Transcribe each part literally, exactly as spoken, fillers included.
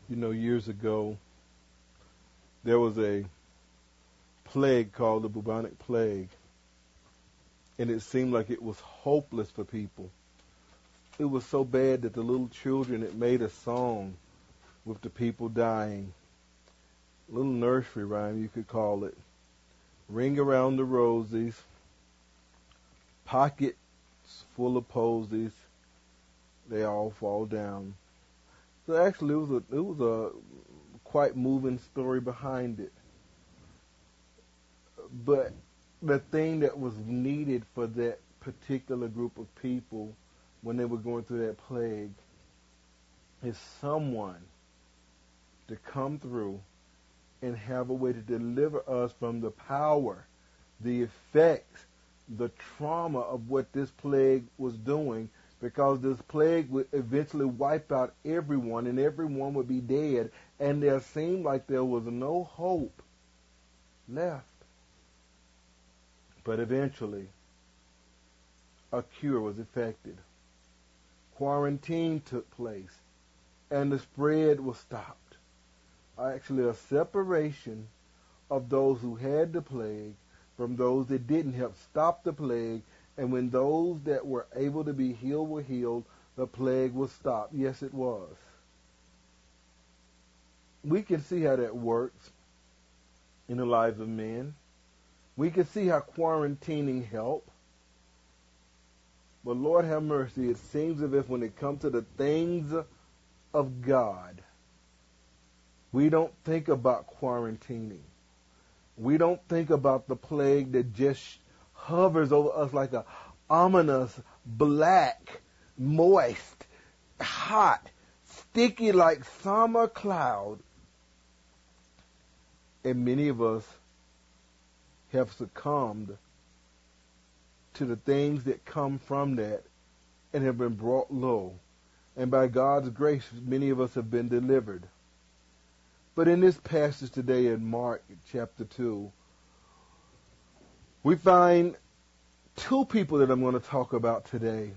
You know, years ago, there was a plague called the bubonic plague, and it seemed like it was hopeless for people. It was so bad that the little children had made a song with the people dying. A little nursery rhyme, you could call it. Ring around the rosies, pockets full of posies, they all fall down. So actually, it was a it was a quite moving story behind it. But the thing that was needed for that particular group of people when they were going through that plague is someone to come through and have a way to deliver us from the power, the effects, the trauma of what this plague was doing, because this plague would eventually wipe out everyone and everyone would be dead, and there seemed like there was no hope left. But eventually, a cure was effected. Quarantine took place, and the spread was stopped. Actually, a separation of those who had the plague from those that didn't help stop the plague, and when those that were able to be healed were healed, the plague was stopped. Yes, it was. We can see how that works in the lives of men. We can see how quarantining helped. But Lord have mercy, it seems as if when it comes to the things of God, we don't think about quarantining. We don't think about the plague that just hovers over us like a ominous, black, moist, hot, sticky like summer cloud. And many of us have succumbed to the things that come from that and have been brought low. And by God's grace, many of us have been delivered. But in this passage today in Mark chapter two, we find two people that I'm going to talk about today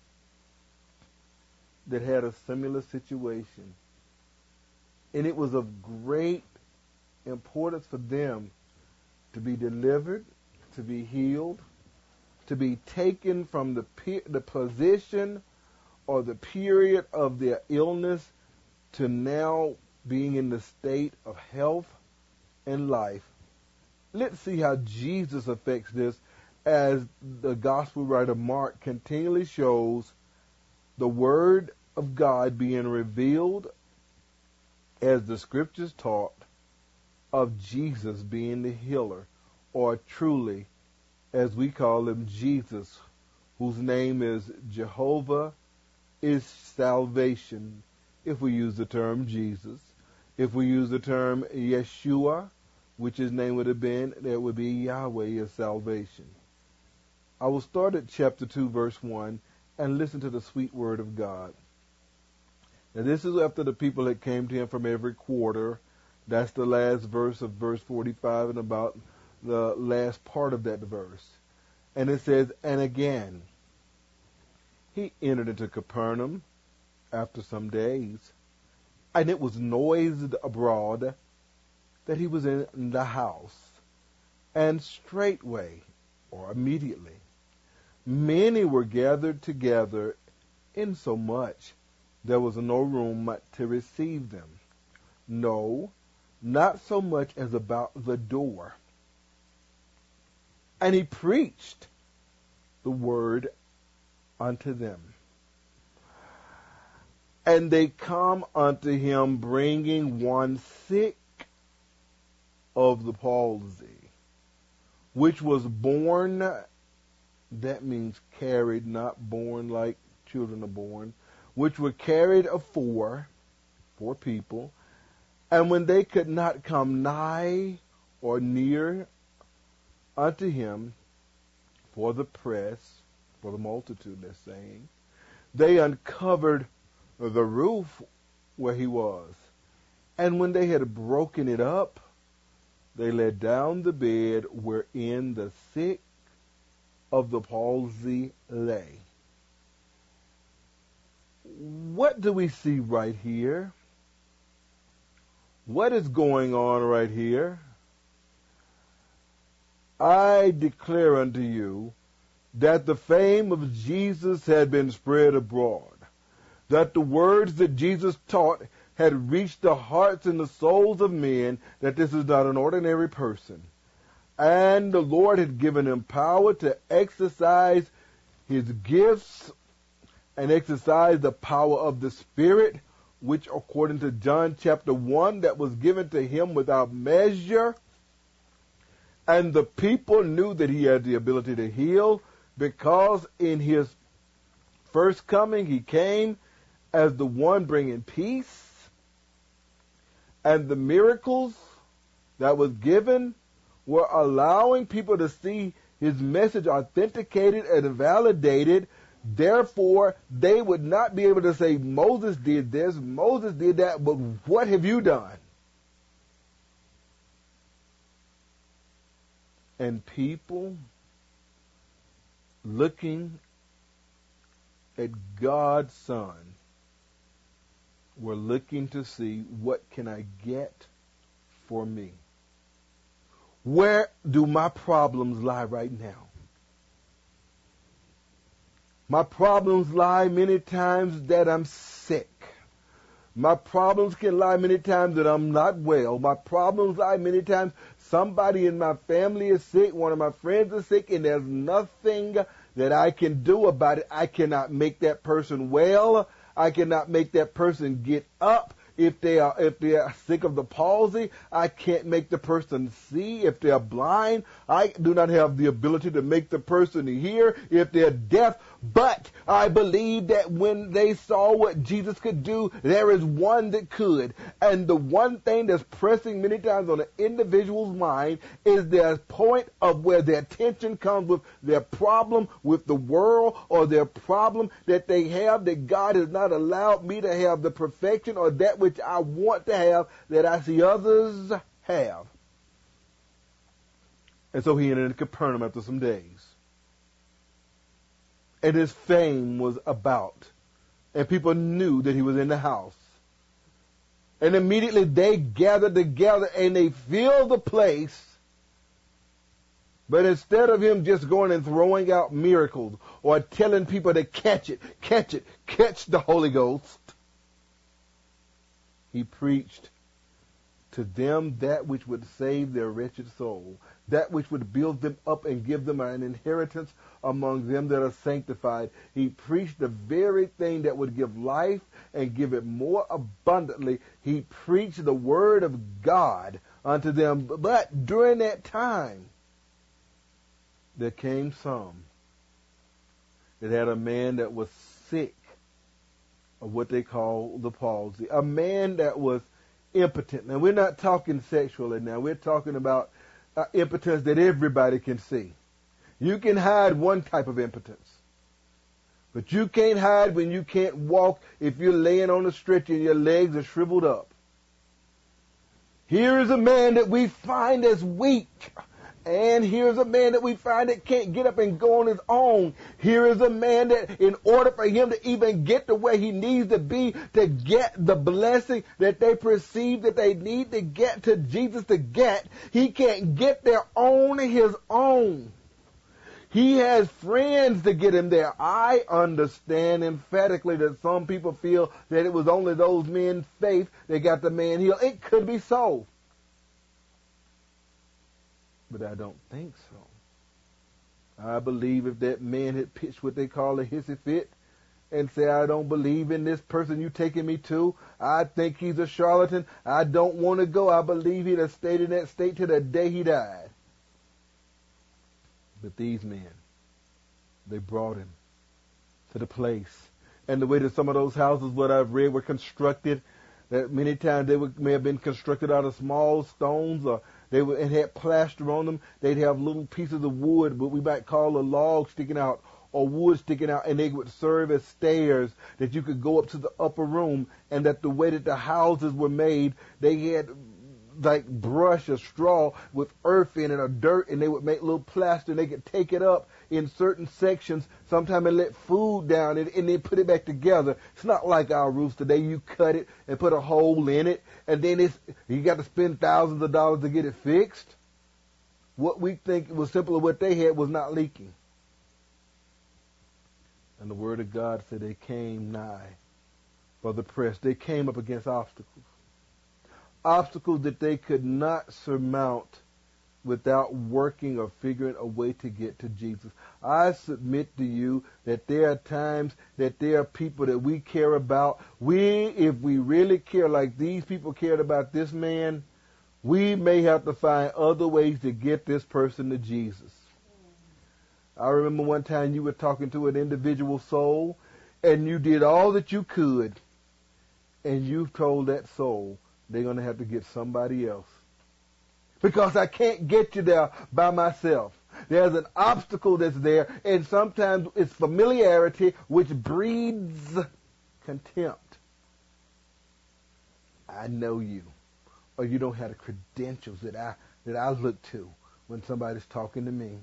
that had a similar situation. And it was of great importance for them to be delivered, to be healed, to be taken from the pe- the position or the period of their illness to now being in the state of health and life. Let's see how Jesus affects this as the gospel writer Mark continually shows the word of God being revealed as the scriptures taught of Jesus being the healer, or truly, as we call him, Jesus, whose name is Jehovah is salvation, if we use the term Jesus. If we use the term Yeshua, which his name would have been, that would be Yahweh is salvation. I will start at chapter two, verse one, and listen to the sweet word of God. Now this is after the people that came to him from every quarter. That's the last verse of verse forty-five and about the last part of that verse. And it says, and again, he entered into Capernaum after some days, and it was noised abroad that he was in the house. And straightway, or immediately, many were gathered together, insomuch there was no room to receive them. No, not so much as about the door. And he preached the word unto them. And they come unto him, bringing one sick of the palsy, which was born, that means carried, not born like children are born, which were carried of four, four people. And when they could not come nigh or near unto him for the press, for the multitude, they're saying, they uncovered the roof where he was. And when they had broken it up, they let down the bed wherein the sick of the palsy lay. What do we see right here? what is going on right here? I declare unto you that the fame of Jesus had been spread abroad, that the words that Jesus taught had reached the hearts and the souls of men, that this is not an ordinary person. And the Lord had given him power to exercise his gifts and exercise the power of the Spirit, which according to John chapter one, that was given to him without measure. And the people knew that he had the ability to heal, because in his first coming he came as the one bringing peace. And the miracles that was given were allowing people to see his message authenticated and validated. Therefore, they would not be able to say, Moses did this, Moses did that, but what have you done? And people looking at God's Son were looking to see, what can I get for me? Where do my problems lie right now? My problems lie many times that I'm sick. My problems can lie many times that I'm not well. My problems lie many times somebody in my family is sick, one of my friends is sick, and there's nothing that I can do about it. I cannot make that person well. I cannot make that person get up. If they are if they are sick of the palsy, I can't make the person see. If they're blind, I do not have the ability to make the person hear. If they're deaf, but I believe that when they saw what Jesus could do, there is one that could. And the one thing that's pressing many times on an individual's mind is their point of where their attention comes with their problem with the world, or their problem that they have that God has not allowed me to have the perfection or that which I want to have that I see others have. And so he entered Capernaum after some days. And his fame was about. And people knew that he was in the house. And immediately they gathered together and they filled the place. But instead of him just going and throwing out miracles or telling people to catch it, catch it, catch the Holy Ghost, he preached to them that which would save their wretched soul, that which would build them up and give them an inheritance among them that are sanctified. He preached the very thing that would give life and give it more abundantly. He preached the word of God unto them. But during that time, there came some that had a man that was sick of what they call the palsy, a man that was impotent. Now, we're not talking sexually now. We're talking about uh, impotence that everybody can see. You can hide one type of impotence, but you can't hide when you can't walk if you're laying on a stretcher and your legs are shriveled up. Here is a man that we find as weak. And here's a man that we find that can't get up and go on his own. Here is a man that in order for him to even get to where he needs to be, to get the blessing that they perceive that they need to get to Jesus to get, he can't get there on his own. He has friends to get him there. I understand emphatically that some people feel that it was only those men's faith that got the man healed. It could be so. But I don't think so. I believe if that man had pitched what they call a hissy fit and say, I don't believe in this person you taking me to, I think he's a charlatan, I don't want to go, I believe he'd have stayed in that state till the day he died. But these men, they brought him to the place. And the way that some of those houses, what I've read, were constructed, that many times they would, may have been constructed out of small stones, or they would, and had plaster on them. They'd have little pieces of wood, what we might call a log sticking out, or wood sticking out, and they would serve as stairs that you could go up to the upper room. And that the way that the houses were made, they had like brush or straw with earth in it or dirt, and they would make little plaster, and they could take it up in certain sections. Sometimes they let food down and, and they put it back together. It's not like our roofs today. You cut it and put a hole in it, and then it's you got to spend thousands of dollars to get it fixed. What we think was simply what they had was not leaking. And the Word of God said they came nigh for the press. They came up against obstacles. Obstacles that they could not surmount without working or figuring a way to get to Jesus. I submit to you that there are times that there are people that we care about. We, if we really care like these people cared about this man, we may have to find other ways to get this person to Jesus. I remember one time you were talking to an individual soul, and you did all that you could, and you told that soul they're going to have to get somebody else. Because I can't get you there by myself. There's an obstacle that's there, and sometimes it's familiarity which breeds contempt. I know you, or you don't have the credentials that I that I look to when somebody's talking to me.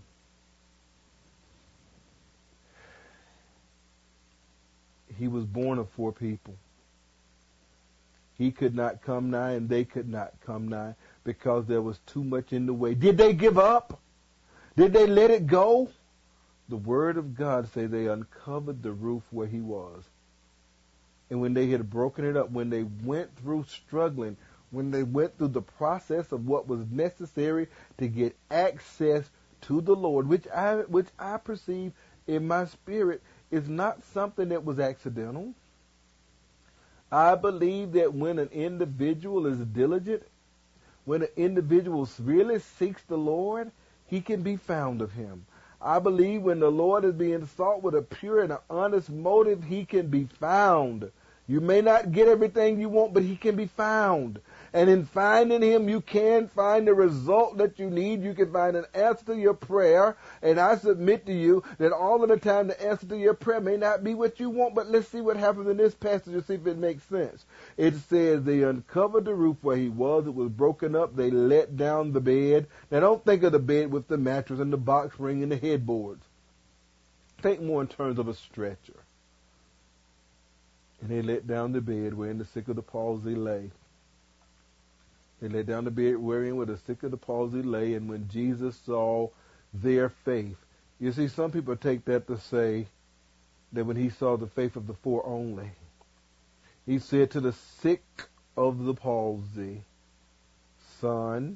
He was born of four people. He could not come nigh, and they could not come nigh because there was too much in the way. Did they give up? Did they let it go? The Word of God says they uncovered the roof where he was. And when they had broken it up, when they went through struggling, when they went through the process of what was necessary to get access to the Lord, which I which I perceive in my spirit is not something that was accidental. I believe that when an individual is diligent, when an individual really seeks the Lord, he can be found of him. I believe when the Lord is being sought with a pure and an honest motive, he can be found. You may not get everything you want, but he can be found. And in finding him, you can find the result that you need. You can find an answer to your prayer. And I submit to you that all of the time the answer to your prayer may not be what you want, but let's see what happens in this passage and see if it makes sense. It says they uncovered the roof where he was. It was broken up. They let down the bed. Now don't think of the bed with the mattress and the box spring and the headboards. Think more in terms of a stretcher. And they let down the bed wherein the sick of the palsy lay. They let down the bed wherein where the sick of the palsy lay, and when Jesus saw their faith. You see, some people take that to say that when he saw the faith of the four only, he said to the sick of the palsy, son,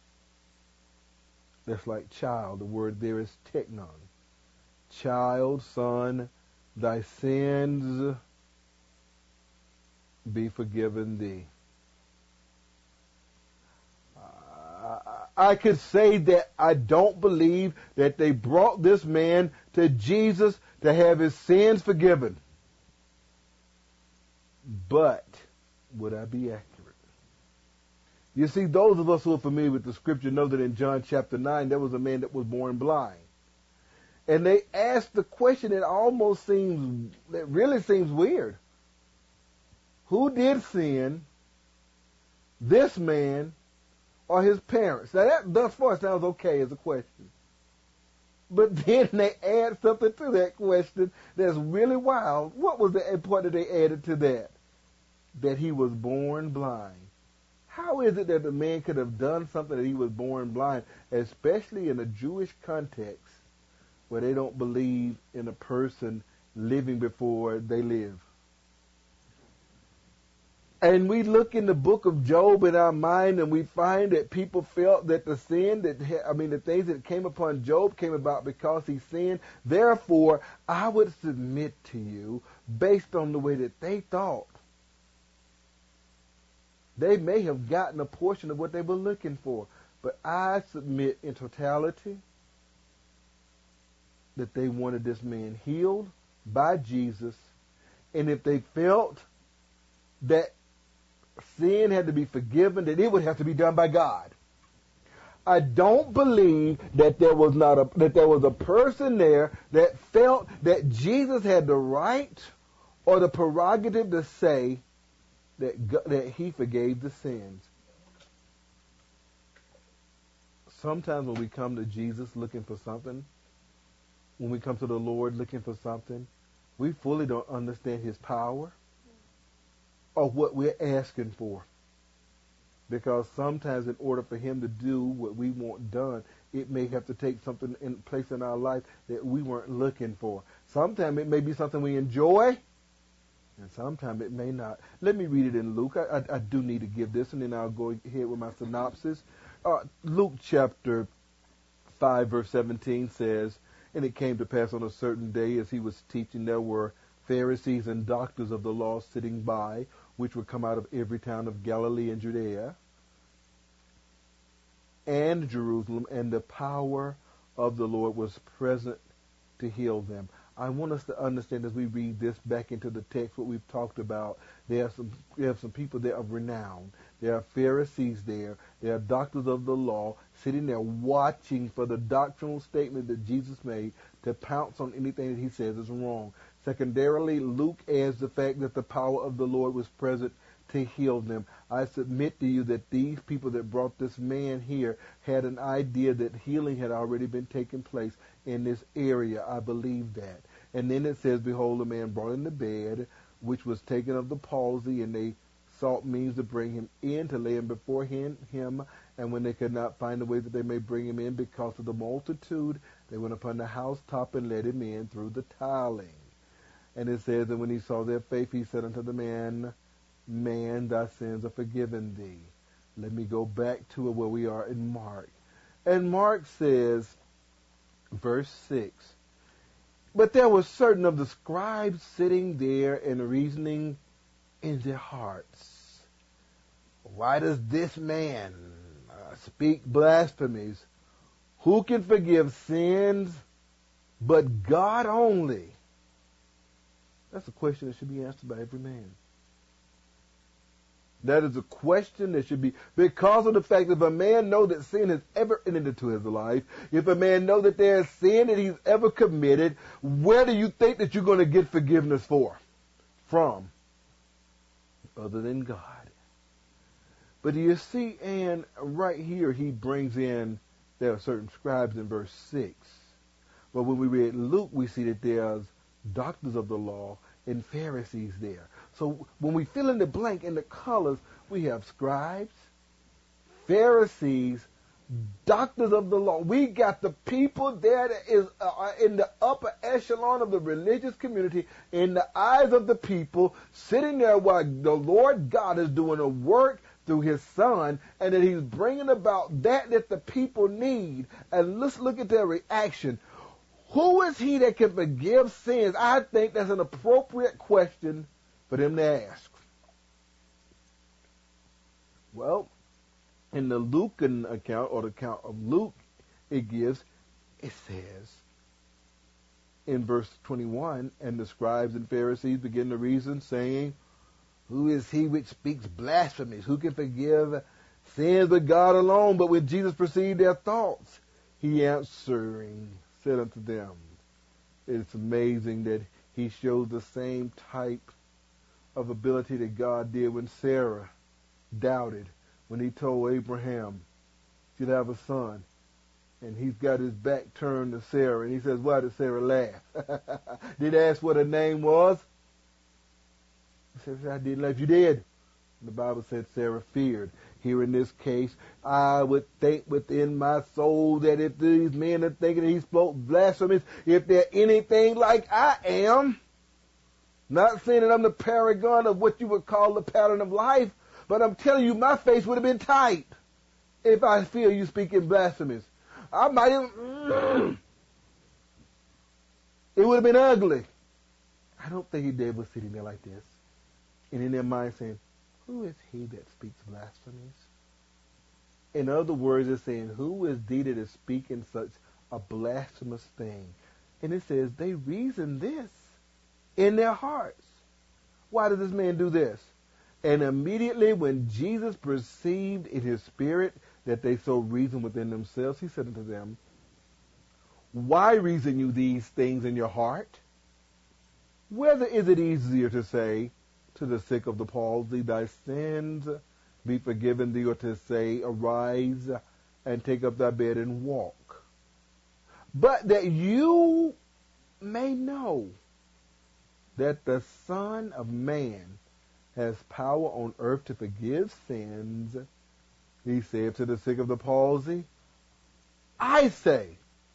that's like child, the word there is teknon. Child, son, thy sins be forgiven thee. I could say that I don't believe that they brought this man to Jesus to have his sins forgiven. But would I be accurate? You see, those of us who are familiar with the scripture know that in John chapter nine, there was a man that was born blind. And they asked the question that almost seems, that really seems weird. Who did sin, this man or his parents? Now that thus far sounds okay as a question. But then they add something to that question that's really wild. What was the part that they added to that? That he was born blind. How is it that the man could have done something that he was born blind, especially in a Jewish context where they don't believe in a person living before they live? And we look in the book of Job in our mind, and we find that people felt that the sin that, I mean, the things that came upon Job came about because he sinned. Therefore, I would submit to you, based on the way that they thought, they may have gotten a portion of what they were looking for. But I submit in totality that they wanted this man healed by Jesus. And if they felt that sin had to be forgiven, that it would have to be done by God. I don't believe that there was not a that there was a person there that felt that Jesus had the right or the prerogative to say that God, that he forgave the sins. sometimes when we come to Jesus looking for something, when we come to the Lord looking for something, we fully don't understand his power or what we're asking for. Because sometimes in order for him to do what we want done, it may have to take something in place in our life that we weren't looking for. Sometimes it may be something we enjoy, and sometimes it may not. Let me read it in Luke. I, I, I do need to give this, and then I'll go ahead with my synopsis. Uh, Luke chapter five, verse seventeen says, "And it came to pass on a certain day as he was teaching, there were Pharisees and doctors of the law sitting by, which would come out of every town of Galilee and Judea and Jerusalem, and the power of the Lord was present to heal them." I want us to understand as we read this back into the text what we've talked about. There are some, we have some people there of renown. There are Pharisees there. There are doctors of the law sitting there watching for the doctrinal statement that Jesus made to pounce on anything that he says is wrong. Secondarily, Luke adds the fact that the power of the Lord was present to heal them. I submit to you that these people that brought this man here had an idea that healing had already been taking place in this area. I believe that. And then it says, "Behold, a man brought in the bed, which was taken of the palsy, and they sought means to bring him in, to lay him before him, him. And when they could not find a way that they may bring him in because of the multitude, they went upon the housetop and let him in through the tiling. And it says, and when he saw their faith, he said unto the man, Man, thy sins are forgiven thee." Let me go back to where we are in Mark. And Mark says, verse six, "But there were certain of the scribes sitting there and reasoning in their hearts, Why does this man uh, speak blasphemies? Who can forgive sins but God only?" That's a question that should be answered by every man. That is a question that should be, because of the fact that if a man know that sin has ever entered into his life, if a man know that there is sin that he's ever committed, where do you think that you're going to get forgiveness for? From? Other than God. But do you see, and right here he brings in, there are certain scribes in verse six. But when we read Luke, we see that there's doctors of the law and Pharisees there. So when we fill in the blank in the colors, we have scribes, Pharisees, doctors of the law. We got the people there that is uh, in the upper echelon of the religious community, in the eyes of the people, sitting there while the Lord God is doing a work through his son, and that he's bringing about that that the people need. And let's look at their reaction. Who is he that can forgive sins? I think that's an appropriate question for them to ask. Well, in the Lucan account, or the account of Luke, it gives, it says in verse twenty-one, "And the scribes and Pharisees begin to reason, saying, Who is he which speaks blasphemies? Who can forgive sins but God alone?" But when Jesus perceived their thoughts, he answering said unto them, it's amazing that he shows the same type of ability that God did when Sarah doubted, when he told Abraham she'd have a son, and he's got his back turned to Sarah, and he says, why did Sarah laugh? Did he ask what her name was? He says, I didn't laugh. You did. The Bible said Sarah feared. Here in this case, I would think within my soul that if these men are thinking that he spoke blasphemies, if they're anything like I am, not saying that I'm the paragon of what you would call the pattern of life, but I'm telling you, my face would have been tight if I feel you speaking blasphemies. I might have, mm, it would have been ugly. I don't think David was sitting there like this, and in their mind saying, who is he that speaks blasphemies? In other words, it's saying, who is he that is speaking such a blasphemous thing? And it says, they reason this in their hearts. Why does this man do this? And immediately when Jesus perceived in his spirit that they so reasoned within themselves, he said unto them, why reason you these things in your heart? Whether is it easier to say to the sick of the palsy, thy sins be forgiven thee, or to say, arise and take up thy bed and walk. But that you may know that the Son of Man has power on earth to forgive sins. He said to the sick of the palsy, I say,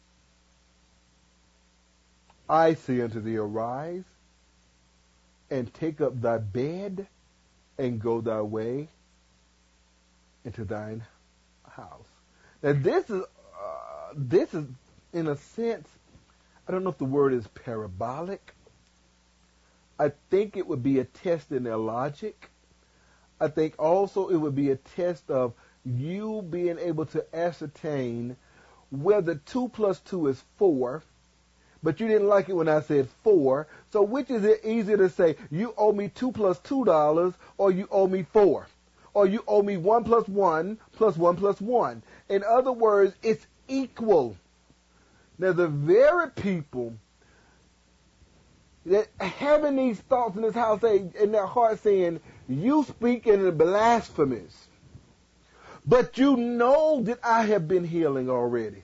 I say unto thee, arise, and take up thy bed, and go thy way into thine house. Now this is, uh, this is, in a sense, I don't know if the word is parabolic. I think it would be a test in their logic. I think also it would be a test of you being able to ascertain whether two plus two is four, but you didn't like it when I said four. So which is it easier to say, you owe me two plus two dollars, or you owe me four? Or you owe me one plus one plus one plus one. In other words, it's equal. Now the very people that having these thoughts in this house, they, in their heart saying, you speak in blasphemies, but you know that I have been healing already.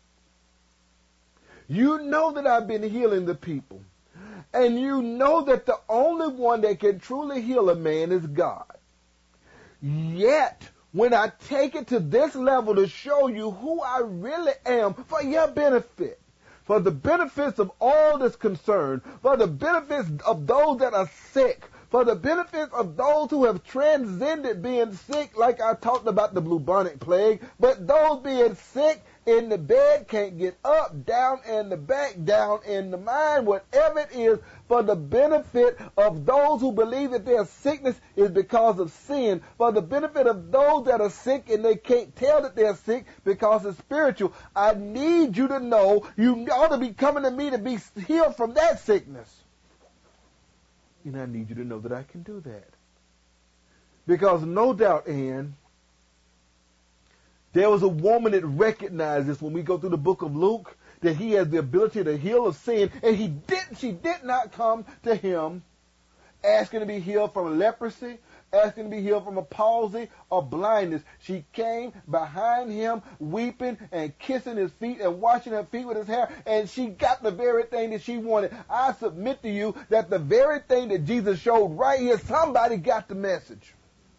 You know that I've been healing the people. And you know that the only one that can truly heal a man is God. Yet, when I take it to this level to show you who I really am for your benefit, for the benefits of all that's concerned, for the benefits of those that are sick, for the benefits of those who have transcended being sick, like I talked about the bubonic plague, but those being sick in the bed, can't get up, down in the back, down in the mind, whatever it is, for the benefit of those who believe that their sickness is because of sin, for the benefit of those that are sick and they can't tell that they're sick because it's spiritual. I need you to know you ought to be coming to me to be healed from that sickness. And I need you to know that I can do that. Because no doubt, Ann, there was a woman that recognized this when we go through the book of Luke, that he has the ability to heal of sin, and he did, she did not come to him asking to be healed from leprosy, asking to be healed from a palsy or blindness. She came behind him weeping and kissing his feet and washing her feet with his hair, and she got the very thing that she wanted. I submit to you that the very thing that Jesus showed right here, somebody got the message.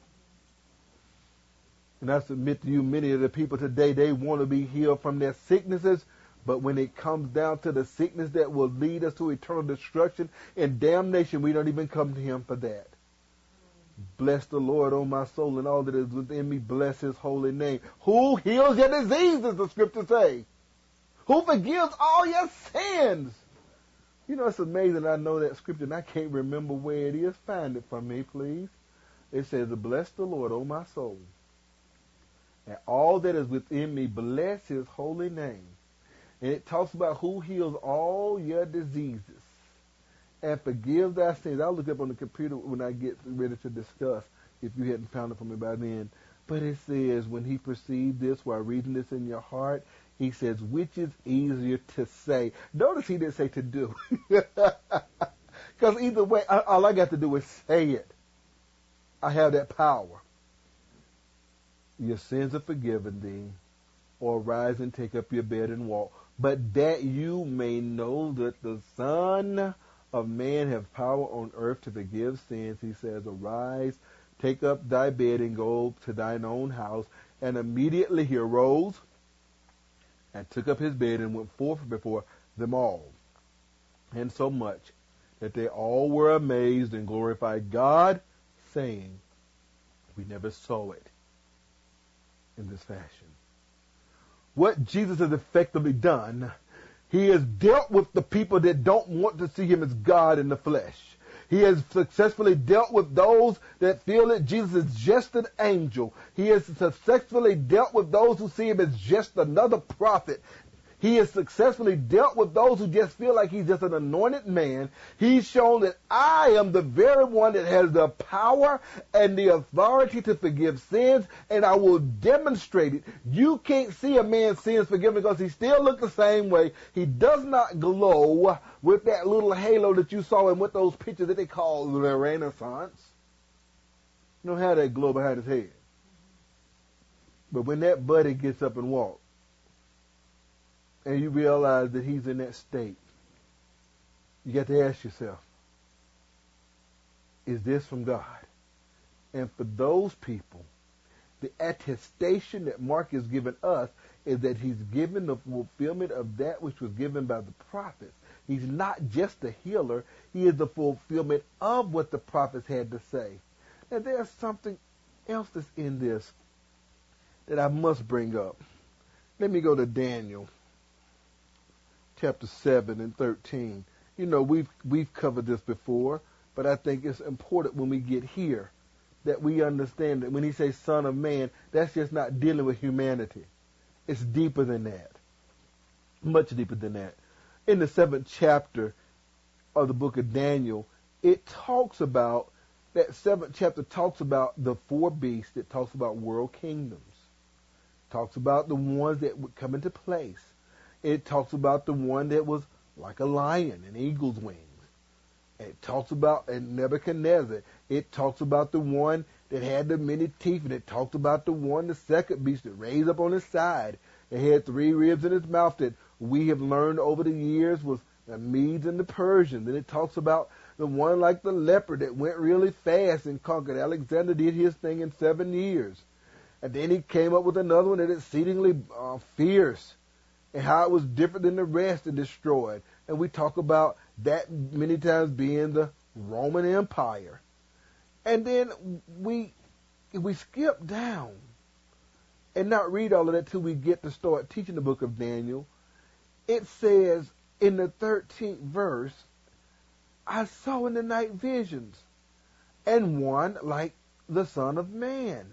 And I submit to you, many of the people today, they want to be healed from their sicknesses, but when it comes down to the sickness that will lead us to eternal destruction and damnation, we don't even come to him for that. Bless the Lord, O my soul, and all that is within me. Bless his holy name. Who heals your diseases, the scriptures say. Who forgives all your sins. You know, it's amazing. I know that scripture, and I can't remember where it is. Find it for me, please. It says, bless the Lord, O my soul, and all that is within me. Bless his holy name. And it talks about who heals all your diseases and forgive thy sins. I'll look up on the computer when I get ready to discuss, if you hadn't found it for me by then. But it says, when he perceived this, while reading this in your heart, he says, which is easier to say? Notice he didn't say to do. Because either way, all I got to do is say it. I have that power. Your sins are forgiven thee, or rise and take up your bed and walk. But that you may know that the Son of Man have power on earth to forgive sins, he says, arise, take up thy bed and go to thine own house. And immediately he arose and took up his bed and went forth before them all. And so much that they all were amazed and glorified God, saying, we never saw it in this fashion. What Jesus has effectively done, he has dealt with the people that don't want to see him as God in the flesh. He has successfully dealt with those that feel that Jesus is just an angel. He has successfully dealt with those who see him as just another prophet. He has successfully dealt with those who just feel like he's just an anointed man. He's shown that I am the very one that has the power and the authority to forgive sins, and I will demonstrate it. You can't see a man's sins forgiven because he still looks the same way. He does not glow with that little halo that you saw and with those pictures that they call the Renaissance. You don't have that glow behind his head. But when that buddy gets up and walks, and you realize that he's in that state, you got to ask yourself, is this from God? And for those people, the attestation that Mark has given us is that he's given the fulfillment of that which was given by the prophets. He's not just a healer. He is the fulfillment of what the prophets had to say. And there's something else that's in this that I must bring up. Let me go to Daniel chapter seven and thirteen. You know, we've we've covered this before, but I think it's important when we get here that we understand that when he says Son of Man, that's just not dealing with humanity. It's deeper than that. Much deeper than that. In the seventh chapter of the book of Daniel, it talks about, that seventh chapter talks about the four beasts. It talks about world kingdoms. It talks about the ones that would come into place. It talks about the one that was like a lion, an eagle's wings. It talks about and Nebuchadnezzar. It talks about the one that had the many teeth, and it talks about the one, the second beast that raised up on his side. It had three ribs in its mouth that we have learned over the years was the Medes and the Persians. And it talks about the one like the leopard that went really fast and conquered. Alexander did his thing in seven years. And then he came up with another one that is exceedingly uh, fierce, and how it was different than the rest and destroyed. And we talk about that many times being the Roman Empire. And then we we skip down and not read all of that till we get to start teaching the book of Daniel. It says in the thirteenth verse, I saw in the night visions, and one like the Son of Man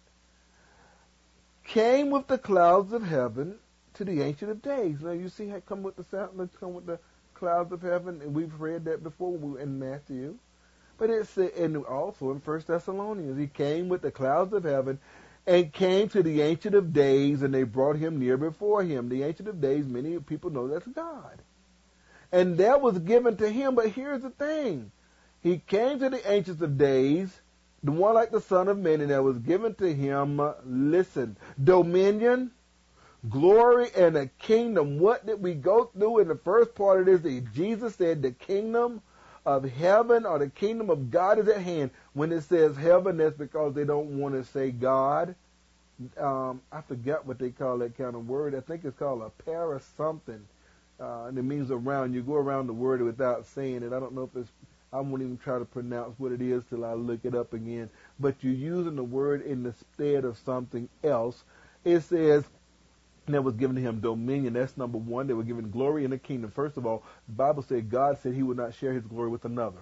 came with the clouds of heaven to the Ancient of Days. Now you see how it come with the sound, come with the clouds of heaven, and we've read that before when we were in Matthew. But it said, and also in First Thessalonians, he came with the clouds of heaven and came to the Ancient of Days, and they brought him near before him. The Ancient of Days, many people know that's God. And that was given to him, but here's the thing. He came to the Ancient of Days, the one like the Son of Man, and that was given to him, uh, listen, dominion, glory, and a kingdom. What did we go through in the first part of this? That Jesus said the kingdom of heaven or the kingdom of God is at hand. When it says heaven, that's because they don't want to say God. Um, I forgot what they call that kind of word. I think it's called a para something. Uh, and it means around. You go around the word without saying it. I don't know if it's, I won't even try to pronounce what it is till I look it up again. But you're using the word in the stead of something else. It says, and that was given to him dominion. That's number one. They were given glory in the kingdom. First of all, the Bible said God said he would not share his glory with another.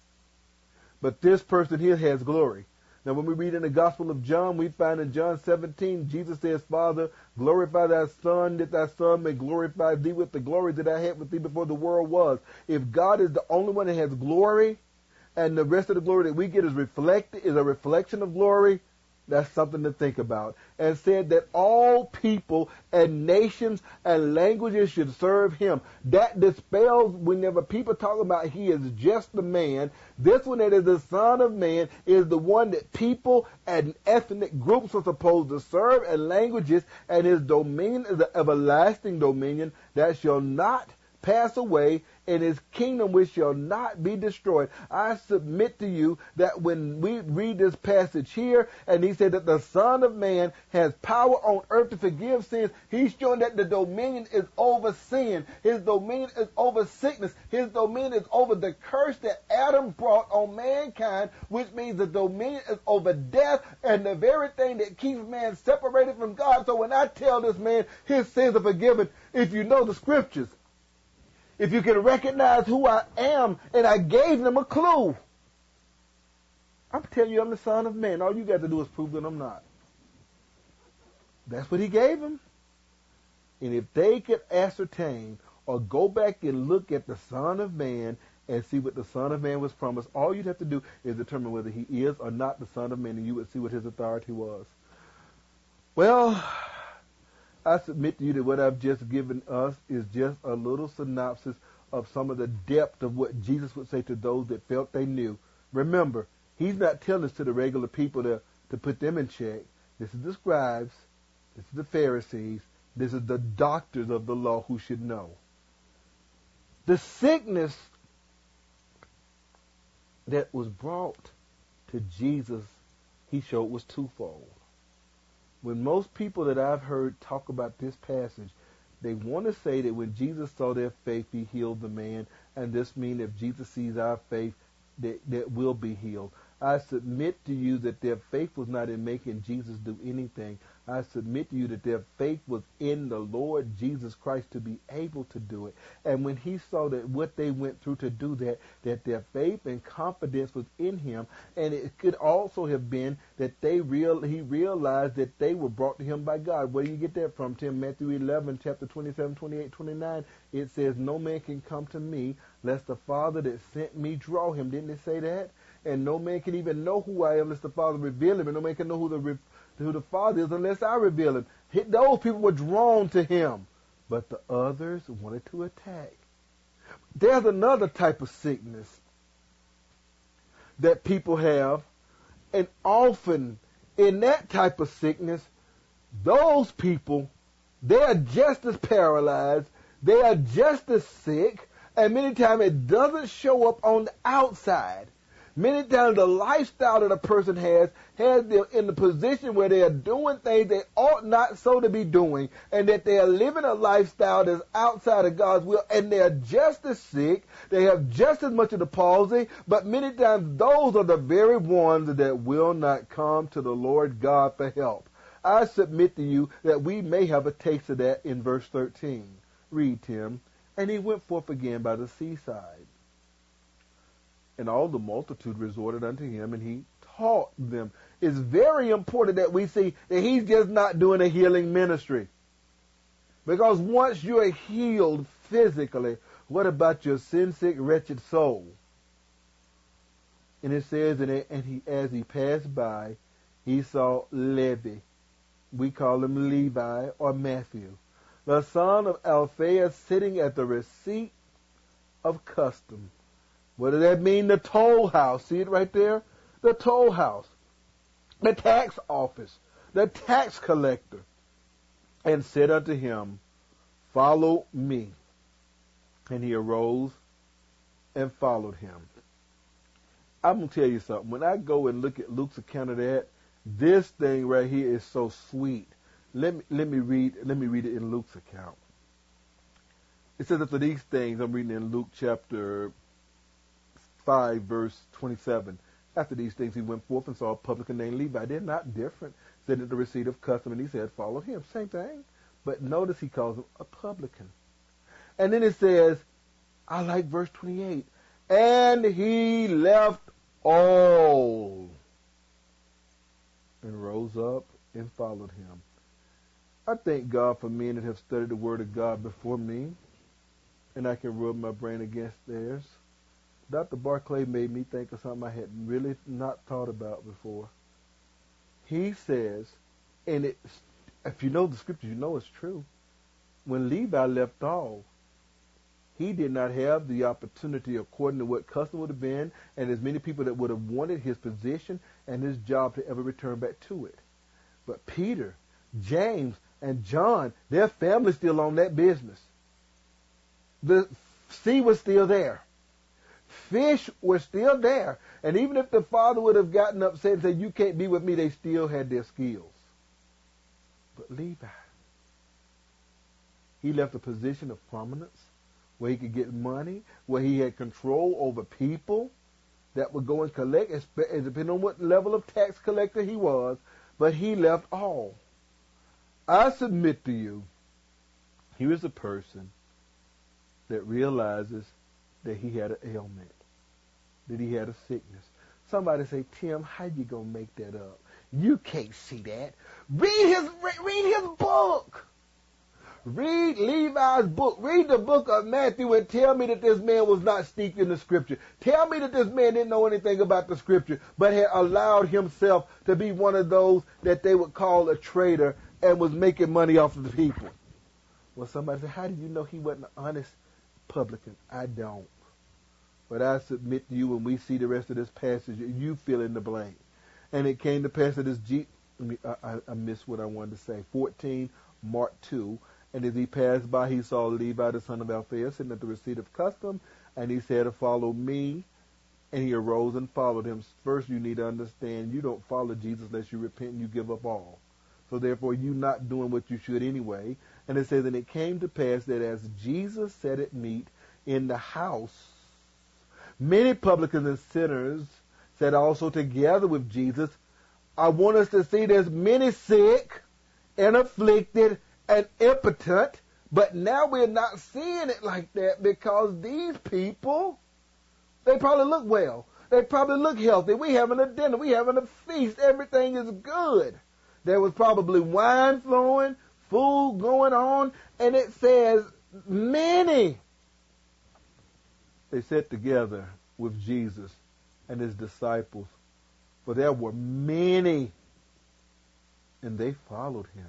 But this person here has glory. Now, when we read in the Gospel of John, we find in John seventeen, Jesus says, Father, glorify thy Son, that thy Son may glorify thee with the glory that I had with thee before the world was. If God is the only one that has glory, and the rest of the glory that we get is reflected, is a reflection of glory, that's something to think about. And said that all people and nations and languages should serve him. That dispels whenever people talk about he is just the man. This one that is the Son of Man is the one that people and ethnic groups are supposed to serve, and languages, and his dominion is an everlasting dominion that shall not pass away, in his kingdom which shall not be destroyed. I submit to you that when we read this passage here, and he said that the Son of Man has power on earth to forgive sins, he's showing that the dominion is over sin. His dominion is over sickness. His dominion is over the curse that Adam brought on mankind, which means the dominion is over death and the very thing that keeps man separated from God. So when I tell this man his sins are forgiven, if you know the scriptures, if you can recognize who I am, and I gave them a clue. I'm telling you I'm the Son of Man. All you got to do is prove that I'm not. That's what he gave them. And if they could ascertain or go back and look at the Son of Man and see what the Son of Man was promised, all you'd have to do is determine whether he is or not the Son of Man, and you would see what his authority was. Well, I submit to you that what I've just given us is just a little synopsis of some of the depth of what Jesus would say to those that felt they knew. Remember, he's not telling this to the regular people to, to put them in check. This is the scribes. This is the Pharisees. This is the doctors of the law who should know. The sickness that was brought to Jesus, he showed, was twofold. When most people that I've heard talk about this passage, they want to say that when Jesus saw their faith, he healed the man, and this means if Jesus sees our faith, that, that will be healed. I submit to you that their faith was not in making Jesus do anything. I submit to you that their faith was in the Lord Jesus Christ to be able to do it. And when he saw that what they went through to do that, that their faith and confidence was in him, and it could also have been that they real he realized that they were brought to him by God. Where do you get that from, Tim? Matthew eleven, chapter twenty-seven, twenty-eight, twenty-nine. It says, no man can come to me lest the Father that sent me draw him. Didn't it say that? And no man can even know who I am unless the Father reveal him. And no man can know who the who the Father is unless I reveal him. Those people were drawn to him. But the others wanted to attack. There's another type of sickness that people have. And often in that type of sickness, those people, they are just as paralyzed. They are just as sick. And many times it doesn't show up on the outside. Many times the lifestyle that a person has has them in the position where they are doing things they ought not so to be doing, and that they are living a lifestyle that's outside of God's will, and they are just as sick, they have just as much of the palsy, but many times those are the very ones that will not come to the Lord God for help. I submit to you that we may have a taste of that in verse thirteen. Read, Tim. And he went forth again by the seaside. And all the multitude resorted unto him, and he taught them. It's very important that we see that he's just not doing a healing ministry. Because once you're healed physically, what about your sin-sick, wretched soul? And it says, and, it, and he, as he passed by, he saw Levi. We call him Levi or Matthew, the son of Alphaeus, sitting at the receipt of custom. What does that mean? The toll house. See it right there? The toll house. The tax office. The tax collector. And said unto him, follow me. And he arose and followed him. I'm going to tell you something. When I go and look at Luke's account of that, this thing right here is so sweet. Let me, let me read, let me read it in Luke's account. It says, after these things, I'm reading in Luke chapter five, verse twenty-seven. After these things, he went forth and saw a publican named Levi. They're not different. Sitting at the receipt of custom, and he said, follow him. Same thing. But notice he calls him a publican. And then it says, I like verse twenty-eight. And he left all and rose up and followed him. I thank God for men that have studied the Word of God before me, and I can rub my brain against theirs. Doctor Barclay made me think of something I had really not thought about before. He says, and it, if you know the scripture, you know it's true. When Levi left all, he did not have the opportunity, according to what custom would have been, and as many people that would have wanted his position and his job to ever return back to it. But Peter, James, and John, their family still on that business. The sea was still there. Fish were still there. And even if the father would have gotten upset and said, you can't be with me, they still had their skills. But Levi, he left a position of prominence where he could get money, where he had control over people that would go and collect, depending on what level of tax collector he was, but he left all. I submit to you, he was a person that realizes that he had an ailment, that he had a sickness. Somebody say, Tim, how you gonna make that up? You can't see that. Read his read his book. Read Levi's book. Read the book of Matthew and tell me that this man was not steeped in the scripture. Tell me that this man didn't know anything about the scripture, but had allowed himself to be one of those that they would call a traitor and was making money off of the people. Well, somebody said, how do you know he wasn't an honest publican? I don't. But I submit to you, when we see the rest of this passage, you fill in the blank. And it came to pass that as, G- I, I, I missed what I wanted to say. fourteen, Mark two. And as he passed by, he saw Levi, the son of Alphaeus, sitting at the receipt of custom, and he said, follow me. And he arose and followed him. First, you need to understand, you don't follow Jesus unless you repent and you give up all. So therefore, you're not doing what you should anyway. And it says, and it came to pass that as Jesus sat at meat in the house, many publicans and sinners sat also together with Jesus. I want us to see there's many sick and afflicted and impotent, but now we're not seeing it like that because these people, they probably look well. They probably look healthy. We having a dinner. We having a feast. Everything is good. There was probably wine flowing, food going on, and it says many. They sat together with Jesus and his disciples, for there were many, and they followed him.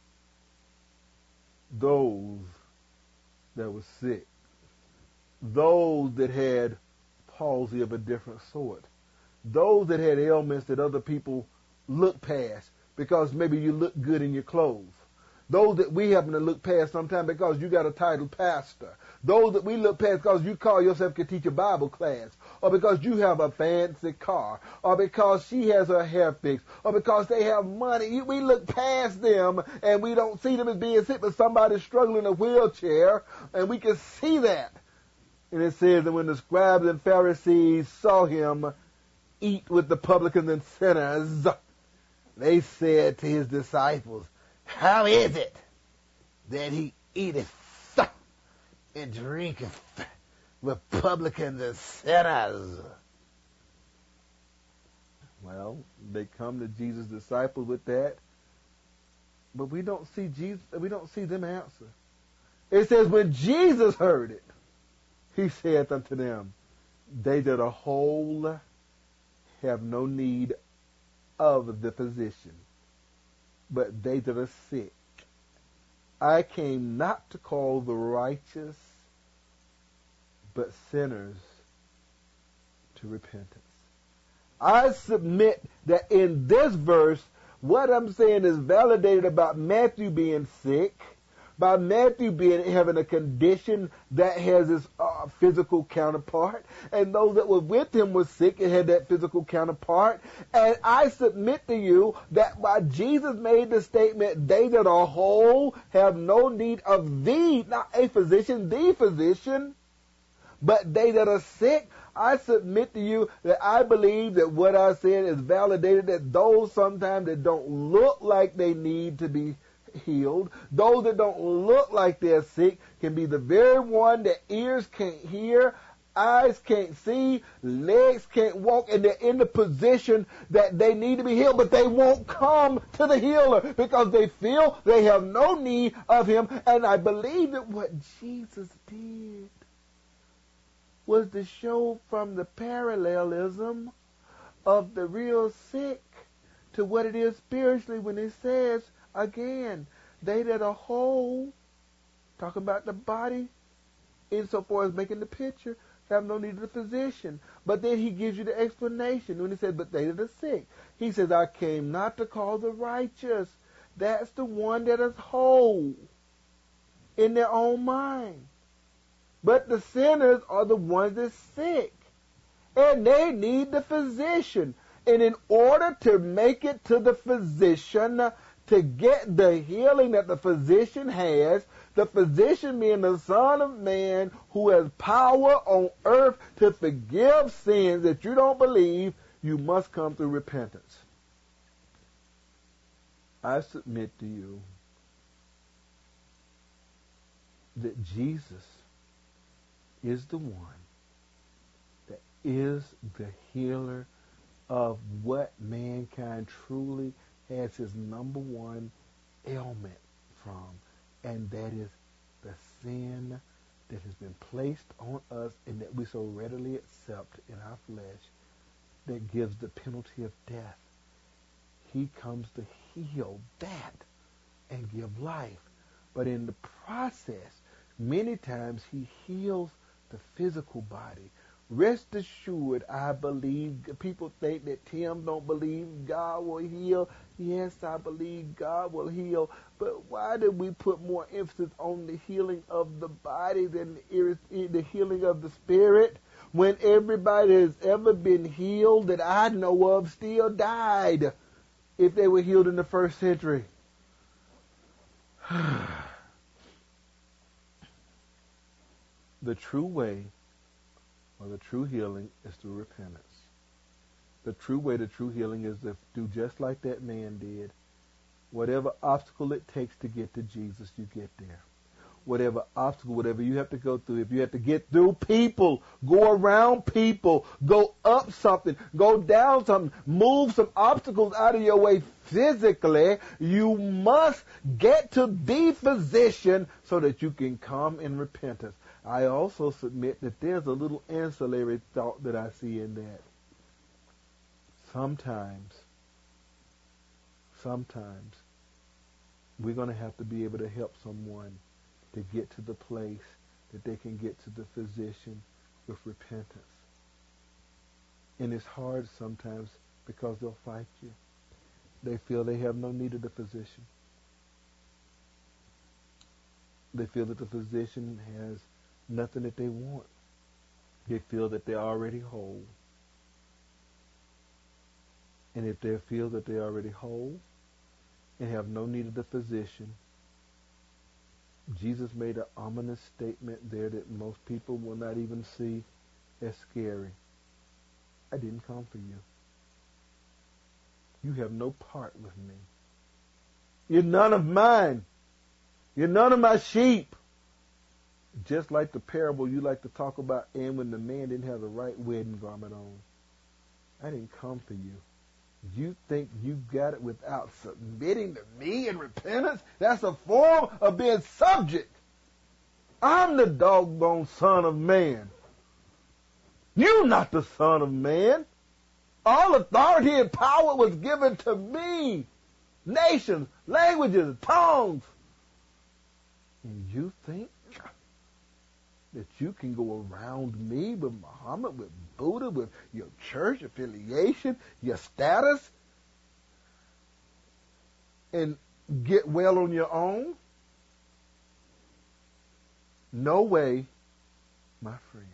Those that were sick, those that had palsy of a different sort, those that had ailments that other people look past because maybe you look good in your clothes, those that we happen to look past sometimes because you got a title pastor, those that we look past because you call yourself can teach a Bible class, or because you have a fancy car, or because she has her hair fixed, or because they have money. We look past them and we don't see them as being sick, but somebody's struggling in a wheelchair, and we can see that. And it says that when the scribes and Pharisees saw him eat with the publicans and sinners, they said to his disciples, how is it that he eateth and drinketh with publicans and sinners? Well, they come to Jesus' disciples with that, but we don't see Jesus. We don't see them answer. It says when Jesus heard it, he saith unto them, they that are whole have no need of the physician, but they that are sick. I came not to call the righteous, but sinners to repentance. I submit that in this verse, what I'm saying is validated about Matthew being sick, by Matthew being having a condition that has his uh, physical counterpart, and those that were with him were sick and had that physical counterpart. And I submit to you that why Jesus made the statement, they that are whole have no need of thee, not a physician, the physician, but they that are sick. I submit to you that I believe that what I said is validated, that those sometimes that don't look like they need to be healed, those that don't look like they're sick, can be the very one that ears can't hear, eyes can't see, legs can't walk, and they're in the position that they need to be healed, but they won't come to the healer because they feel they have no need of him. And I believe that what Jesus did was to show from the parallelism of the real sick to what it is spiritually when it says, again, they that are whole, talking about the body, insofar as making the picture, have no need of the physician. But then he gives you the explanation when he says, but they that are sick. He says, I came not to call the righteous. That's the one that is whole in their own mind. But the sinners are the ones that's sick. And they need the physician. And in order to make it to the physician, to get the healing that the physician has, the physician being the Son of Man who has power on earth to forgive sins that you don't believe, you must come through repentance. I submit to you that Jesus is the one that is the healer of what mankind truly has his number one ailment from, and that is the sin that has been placed on us and that we so readily accept in our flesh that gives the penalty of death. He comes to heal that and give life. But in the process, many times he heals the physical body, Rest assured, I believe. People think that Tim don't believe God will heal. Yes, I believe God will heal. But why did we put more emphasis on the healing of the body than the healing of the spirit? When everybody has ever been healed that I know of still died if they were healed in the first century. The true way or the true healing is through repentance. The true way to true healing is to do just like that man did. Whatever obstacle it takes to get to Jesus, you get there. Whatever obstacle, whatever you have to go through, if you have to get through people, go around people, go up something, go down something, move some obstacles out of your way physically, you must get to the physician so that you can come in repentance. I also submit that there's a little ancillary thought that I see in that. Sometimes, sometimes, we're going to have to be able to help someone to get to the place that they can get to the physician with repentance. And it's hard sometimes because they'll fight you. They feel they have no need of the physician. They feel that the physician has nothing that they want. They feel that they're already whole. And if they feel that they're already whole and have no need of the physician, Jesus made an ominous statement there that most people will not even see as scary. I didn't come for you. You have no part with me. You're none of mine. You're none of my sheep. Just like the parable you like to talk about, and when the man didn't have the right wedding garment on. I didn't come for you. You think you got it without submitting to me in repentance? That's a form of being subject. I'm the doggone Son of Man. You're not the Son of Man. All authority and power was given to me. Nations, languages, tongues. And you think that you can go around me with Muhammad, with Buddha, with your church affiliation, your status, and get well on your own? No way, my friend.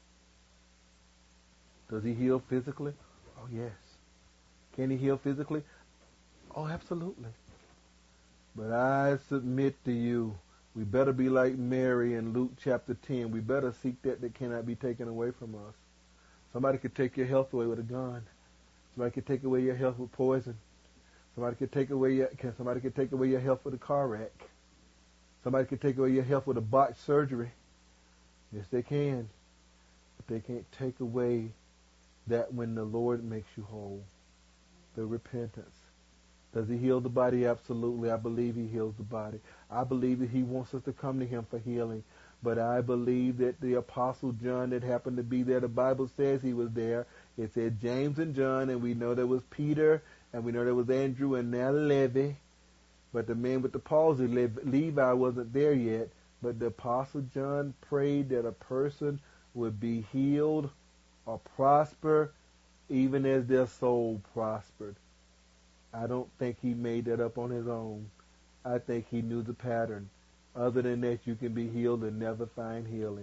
Does he heal physically? Oh, yes. Can he heal physically? Oh, absolutely. But I submit to you, we better be like Mary in Luke chapter ten. We better seek that that cannot be taken away from us. Somebody could take your health away with a gun. Somebody could take away your health with poison. Somebody could take away your can somebody could take away your health with a car wreck. Somebody could take away your health with a botched surgery. Yes, they can. But they can't take away that when the Lord makes you whole. The repentance. Does he heal the body? Absolutely. I believe he heals the body. I believe that he wants us to come to him for healing. But I believe that the Apostle John that happened to be there, the Bible says he was there. It said James and John, and we know there was Peter, and we know there was Andrew, and now Levi. But the man with the palsy, Levi, wasn't there yet. But the Apostle John prayed that a person would be healed or prosper even as their soul prospered. I don't think he made that up on his own. I think he knew the pattern. Other than that, you can be healed and never find healing.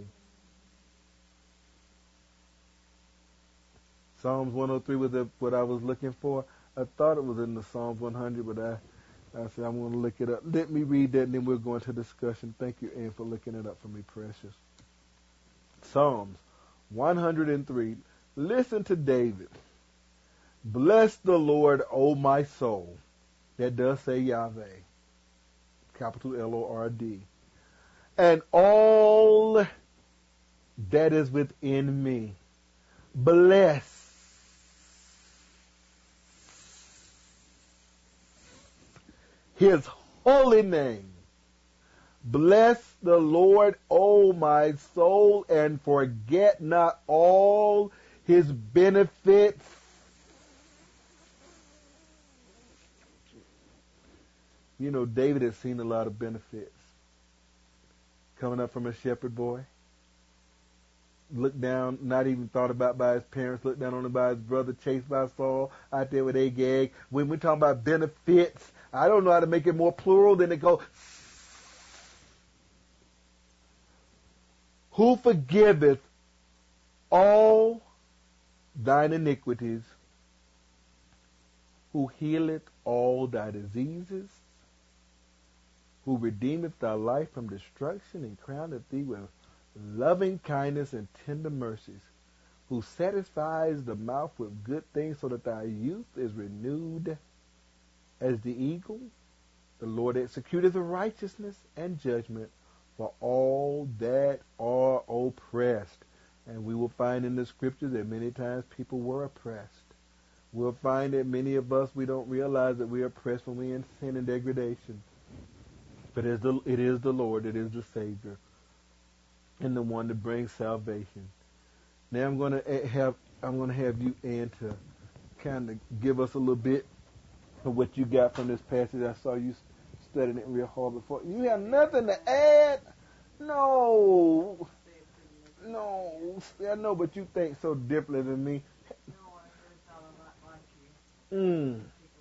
Psalms one oh three was what I was looking for. I thought it was in the Psalms one hundred, but I, I said I'm going to look it up. Let me read that, and then we'll go into discussion. Thank you, Ann, for looking it up for me, precious. Psalms one hundred three. Listen to David. Bless the Lord, O my soul. That does say Yahweh. Capital L O R D. And all that is within me. Bless his holy name. Bless the Lord, O my soul, and forget not all his benefits. You know, David has seen a lot of benefits. Coming up from a shepherd boy, looked down, not even thought about by his parents, looked down on him by his brother, chased by Saul, out there with Agag. When we're talking about benefits, I don't know how to make it more plural than to go, who forgiveth all thine iniquities, who healeth all thy diseases, who redeemeth thy life from destruction and crowneth thee with loving kindness and tender mercies, who satisfies the mouth with good things so that thy youth is renewed as the eagle. The Lord executeth righteousness and judgment for all that are oppressed. And we will find in the scriptures that many times people were oppressed. We'll find that many of us, we don't realize that we are oppressed when we're in sin and degradation. But it is the, it is the Lord, it is the Savior, and the one that brings salvation. Now I'm going to have I'm going to have you, Ann, to kind of give us a little bit of what you got from this passage. I saw you studying it real hard before. You have nothing to add? No. No. I know, but you think so differently than me. No, I heard thought a lot like you. Mm.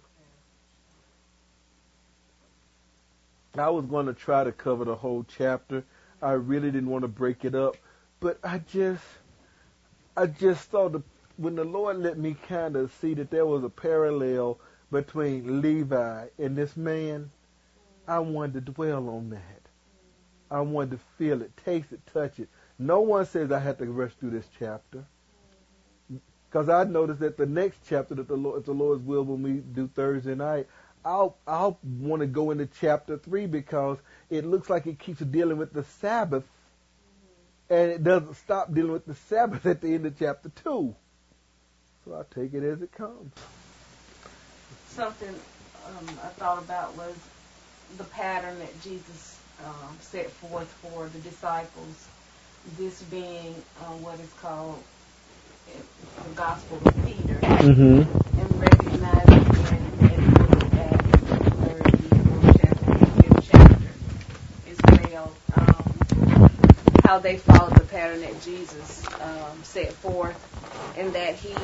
I was going to try to cover the whole chapter. I really didn't want to break it up, but I just, I just saw the when the Lord let me kind of see that there was a parallel between Levi and this man. I wanted to dwell on that. I wanted to feel it, taste it, touch it. No one says I had to rush through this chapter, because I noticed that the next chapter that the Lord, if the Lord's will, when we do Thursday night, I'll I'll want to go into chapter three, because it looks like it keeps dealing with the Sabbath, and it doesn't stop dealing with the Sabbath at the end of chapter two. So I'll take it as it comes. Something um, I thought about was the pattern that Jesus um, set forth for the disciples. This being uh, what is called the Gospel of Peter, Mm-hmm. and recognizing in, in the book of Acts, the third and fourth chapter, and fifth chapter as well, um, how they followed the pattern that Jesus um, set forth, and that he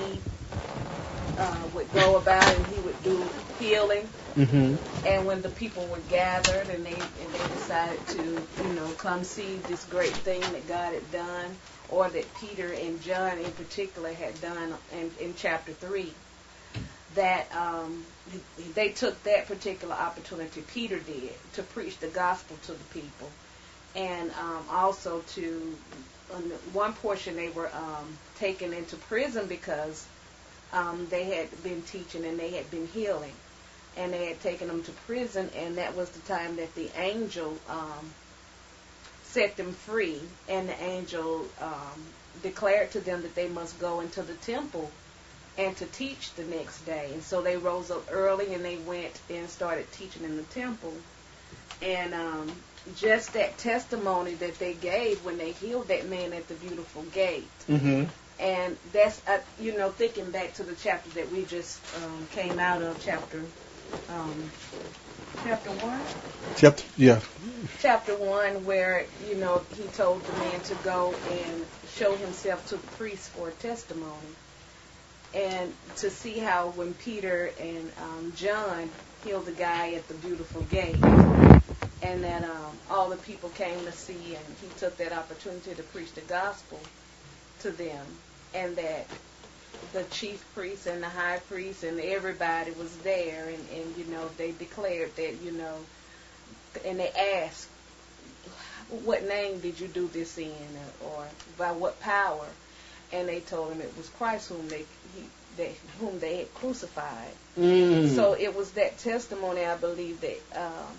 uh, would go about and he would do healing. Mm-hmm. And when the people were gathered and they and they decided to, you know, come see this great thing that God had done, or that Peter and John in particular had done in, in chapter three, that um, they took that particular opportunity, Peter did, to preach the gospel to the people. And um, also to, on one portion they were um, taken into prison because um, they had been teaching and they had been healing. And they had taken them to prison, and that was the time that the angel um, set them free, and the angel um, declared to them that they must go into the temple and to teach the next day. And so they rose up early and they went and started teaching in the temple. And um, just that testimony that they gave when they healed that man at the beautiful gate. Mm-hmm. And that's, uh, you know, thinking back to the chapter that we just um, came out of, chapter Um, chapter one? Chapter, yeah. Chapter one, where, you know, he told the man to go and show himself to the priest for a testimony. And to see how when Peter and um, John healed the guy at the beautiful gate, and that um, all the people came to see, and he took that opportunity to preach the gospel to them, and that the chief priest and the high priest and everybody was there, and, and you know, they declared that, you know, and they asked, what name did you do this in, or, or by what power? And they told him it was Christ whom they he, they, whom they had crucified. Mm. So it was that testimony, I believe, that um,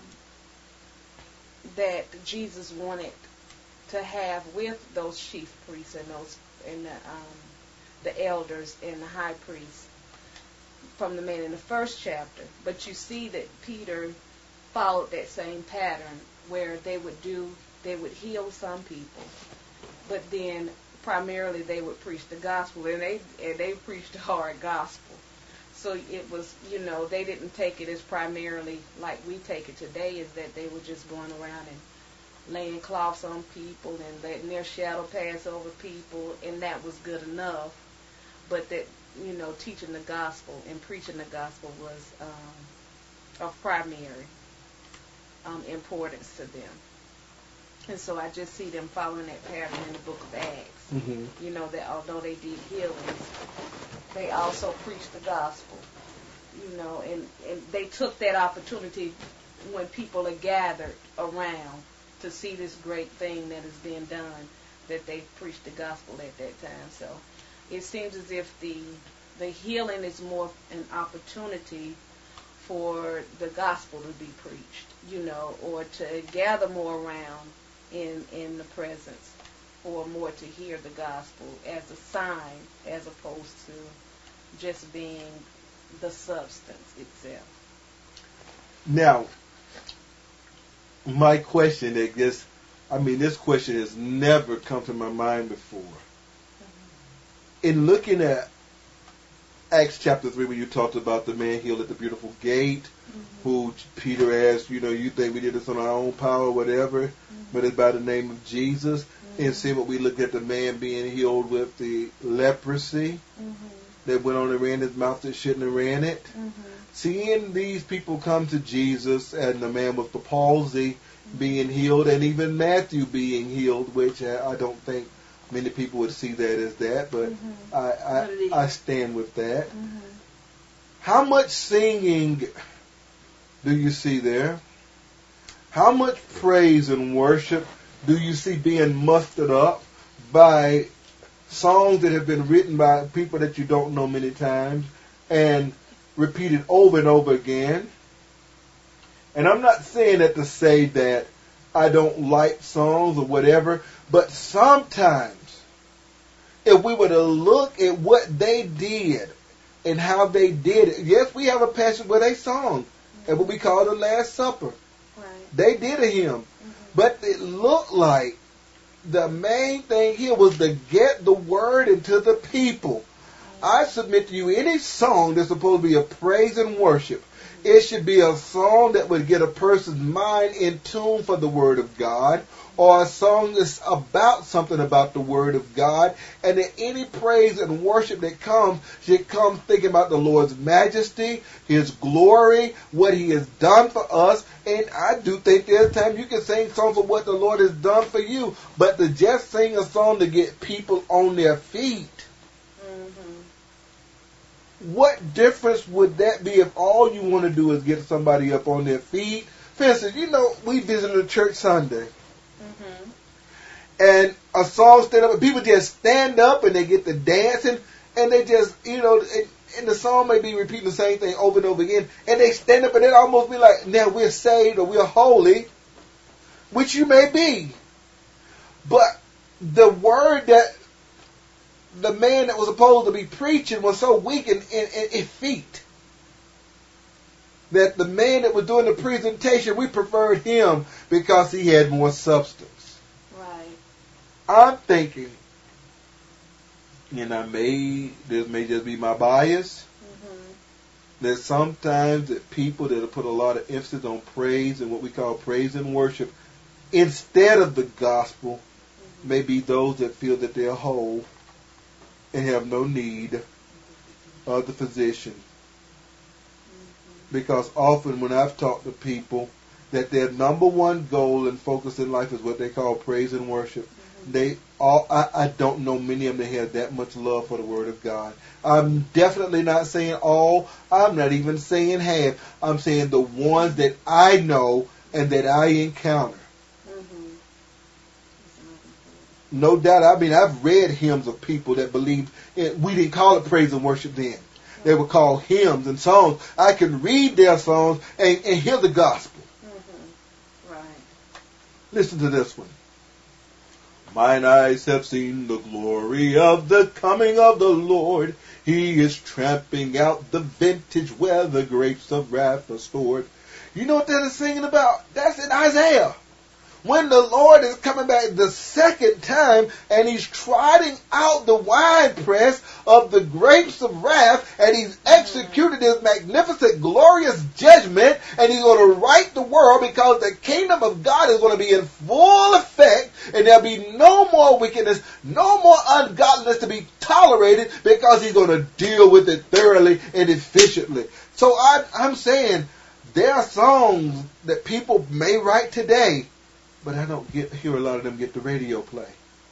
that Jesus wanted to have with those chief priests and those and the um, the elders and the high priest from the man in the first chapter. But you see that Peter followed that same pattern, where they would do, they would heal some people, but then primarily they would preach the gospel, and they and they preached a hard gospel. So it was, you know, they didn't take it as primarily like we take it today, is that they were just going around and laying cloths on people and letting their shadow pass over people, and that was good enough. But that, you know, teaching the gospel and preaching the gospel was um, of primary um, importance to them. And so I just see them following that pattern in the book of Acts. Mm-hmm. You know, that although they did healings, they also preached the gospel. You know, and, and they took that opportunity when people are gathered around to see this great thing that is being done, that they preached the gospel at that time. So it seems as if the the healing is more an opportunity for the gospel to be preached, you know, or to gather more around in in the presence, or more to hear the gospel as a sign as opposed to just being the substance itself. Now, my question, I guess, I mean, this question has never come to my mind before. Mm-hmm. In looking at Acts chapter three, when you talked about the man healed at the beautiful gate, mm-hmm. who Peter asked, you know, you think we did this on our own power or whatever, mm-hmm. but it's by the name of Jesus. Mm-hmm. And see what we look at the man being healed with the leprosy, mm-hmm. that went on and ran his mouth that shouldn't have ran it. Mm-hmm. Seeing these people come to Jesus, and the man with the palsy mm-hmm. being healed, and even Matthew being healed, which I, I don't think many people would see that as that, but mm-hmm. I, I, I stand with that. Mm-hmm. How much singing do you see there? How much praise and worship do you see being mustered up by songs that have been written by people that you don't know many times and repeated over and over again? And I'm not saying that to say that I don't like songs or whatever, but sometimes if we were to look at what they did and how they did it, yes, we have a passage where they sung and what we call the Last Supper. Right. They did a hymn, mm-hmm. but it looked like the main thing here was to get the word into the people. I submit to you, any song that's supposed to be a praise and worship, it should be a song that would get a person's mind in tune for the Word of God, or a song that's about something about the Word of God, and that any praise and worship that comes should come thinking about the Lord's majesty, His glory, what He has done for us. And I do think there's times you can sing songs of what the Lord has done for you, but to just sing a song to get people on their feet, what difference would that be if all you want to do is get somebody up on their feet? For instance, you know, we visited a church Sunday. Mm-hmm. And a song stand up, and people just stand up and they get to dancing, and they just, you know, and, and the song may be repeating the same thing over and over again, and they stand up and it almost be like, now we're saved or we're holy, which you may be. But the word that the man that was supposed to be preaching was so weak in, in, in his feet that the man that was doing the presentation, we preferred him because he had more substance. Right. I'm thinking, and I may, this may just be my bias, mm-hmm. that sometimes that people that have put a lot of emphasis on praise and what we call praise and worship, instead of the gospel, mm-hmm. may be those that feel that they're whole and have no need of the physician. Mm-hmm. Because often when I've talked to people that their number one goal and focus in life is what they call praise and worship, mm-hmm. they all I, I don't know many of them that have that much love for the Word of God. I'm definitely not saying all. I'm not even saying half. I'm saying the ones that I know and that I encounter. No doubt. I mean, I've read hymns of people that believed in, we didn't call it praise and worship then. They were called hymns and songs. I can read their songs and, and hear the gospel. Mm-hmm. Right. Listen to this one. Mine eyes have seen the glory of the coming of the Lord. He is tramping out the vintage where the grapes of wrath are stored. You know what that is singing about? That's in Isaiah. when the Lord is coming back the second time and he's trotting out the winepress of the grapes of wrath and he's executed his magnificent, glorious judgment and he's going to right the world because the kingdom of God is going to be in full effect and there'll be no more wickedness, no more ungodliness to be tolerated because he's going to deal with it thoroughly and efficiently. So I, I'm saying there are songs that people may write today, but I don't get hear a lot of them get the radio play.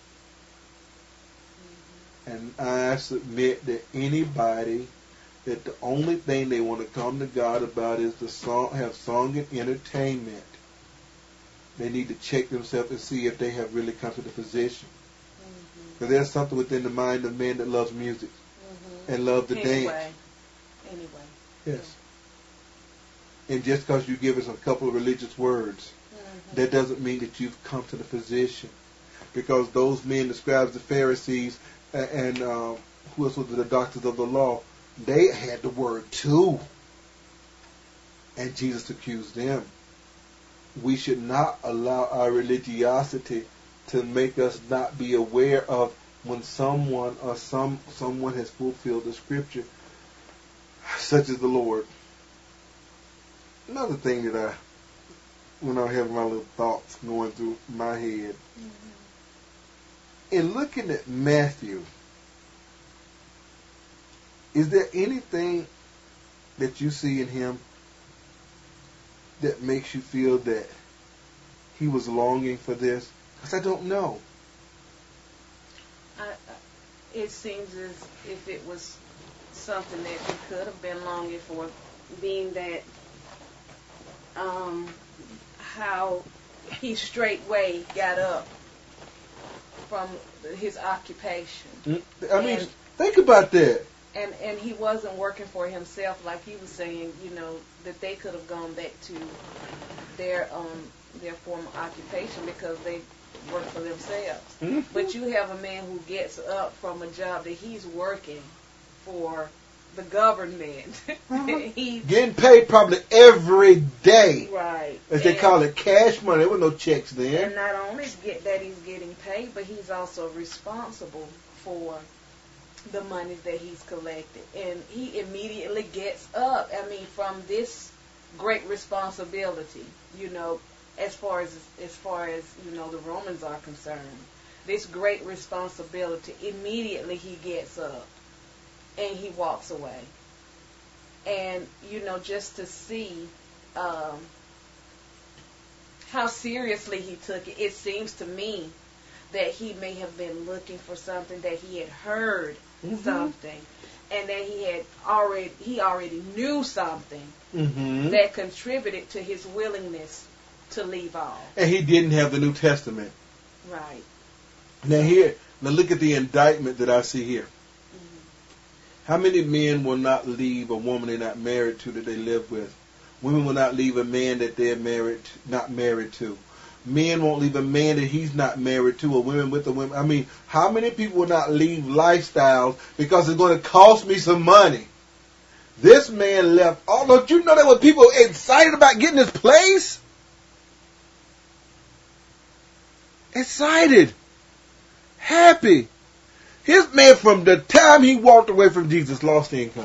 And I submit that anybody that the only thing they want to come to God about is to song, have song and entertainment, they need to check themselves and see if they have really come to the position. Because mm-hmm. there's something within the mind of man that loves music mm-hmm. and loves to anyway. dance. Anyway. Yes. And just because you give us a couple of religious words, mm-hmm. that doesn't mean that you've come to the position. Because those men, the scribes, the Pharisees, and uh, who else was the doctors of the law, they had the word too. And Jesus accused them. We should not allow our religiosity to make us not be aware of when someone or some someone has fulfilled the scripture, such as the Lord. Another thing that I, when I have my little thoughts going through my head, mm-hmm. in looking at Matthew, is there anything that you see in him that makes you feel that he was longing for this? Because I don't know. I, it seems as if it was something that he could have been longing for, being that um, how he straightway got up from his occupation. I mean, and, think about that. And and he wasn't working for himself, like he was saying, you know, that they could have gone back to their um their former occupation because they work for themselves. Mm-hmm. But you have a man who gets up from a job that he's working for the government. Mm-hmm. He's getting paid probably every day. Right. As and, they call it, cash money. There were no checks there. And not only get that he's getting paid, but he's also responsible for the money that he's collected. And he immediately gets up. I mean, from this great responsibility, you know, as far as as far as, you know, the Romans are concerned, this great responsibility, immediately he gets up and he walks away. And, you know, just to see um, how seriously he took it, it seems to me that he may have been looking for something, that he had heard mm-hmm. something, and that he had already he already knew something mm-hmm. that contributed to his willingness to leave all. And he didn't have the New Testament. Right. Now here, now look at the indictment that I see here. Mm-hmm. How many men will not leave a woman they're not married to that they live with? Women will not leave a man that they're married, not married to. Men won't leave a man that he's not married to, or women with a women. I mean, how many people will not leave lifestyles because it's going to cost me some money? This man left. Oh, don't you know there were people excited about getting this place? Excited. Happy. His man, from the time he walked away from Jesus, lost income.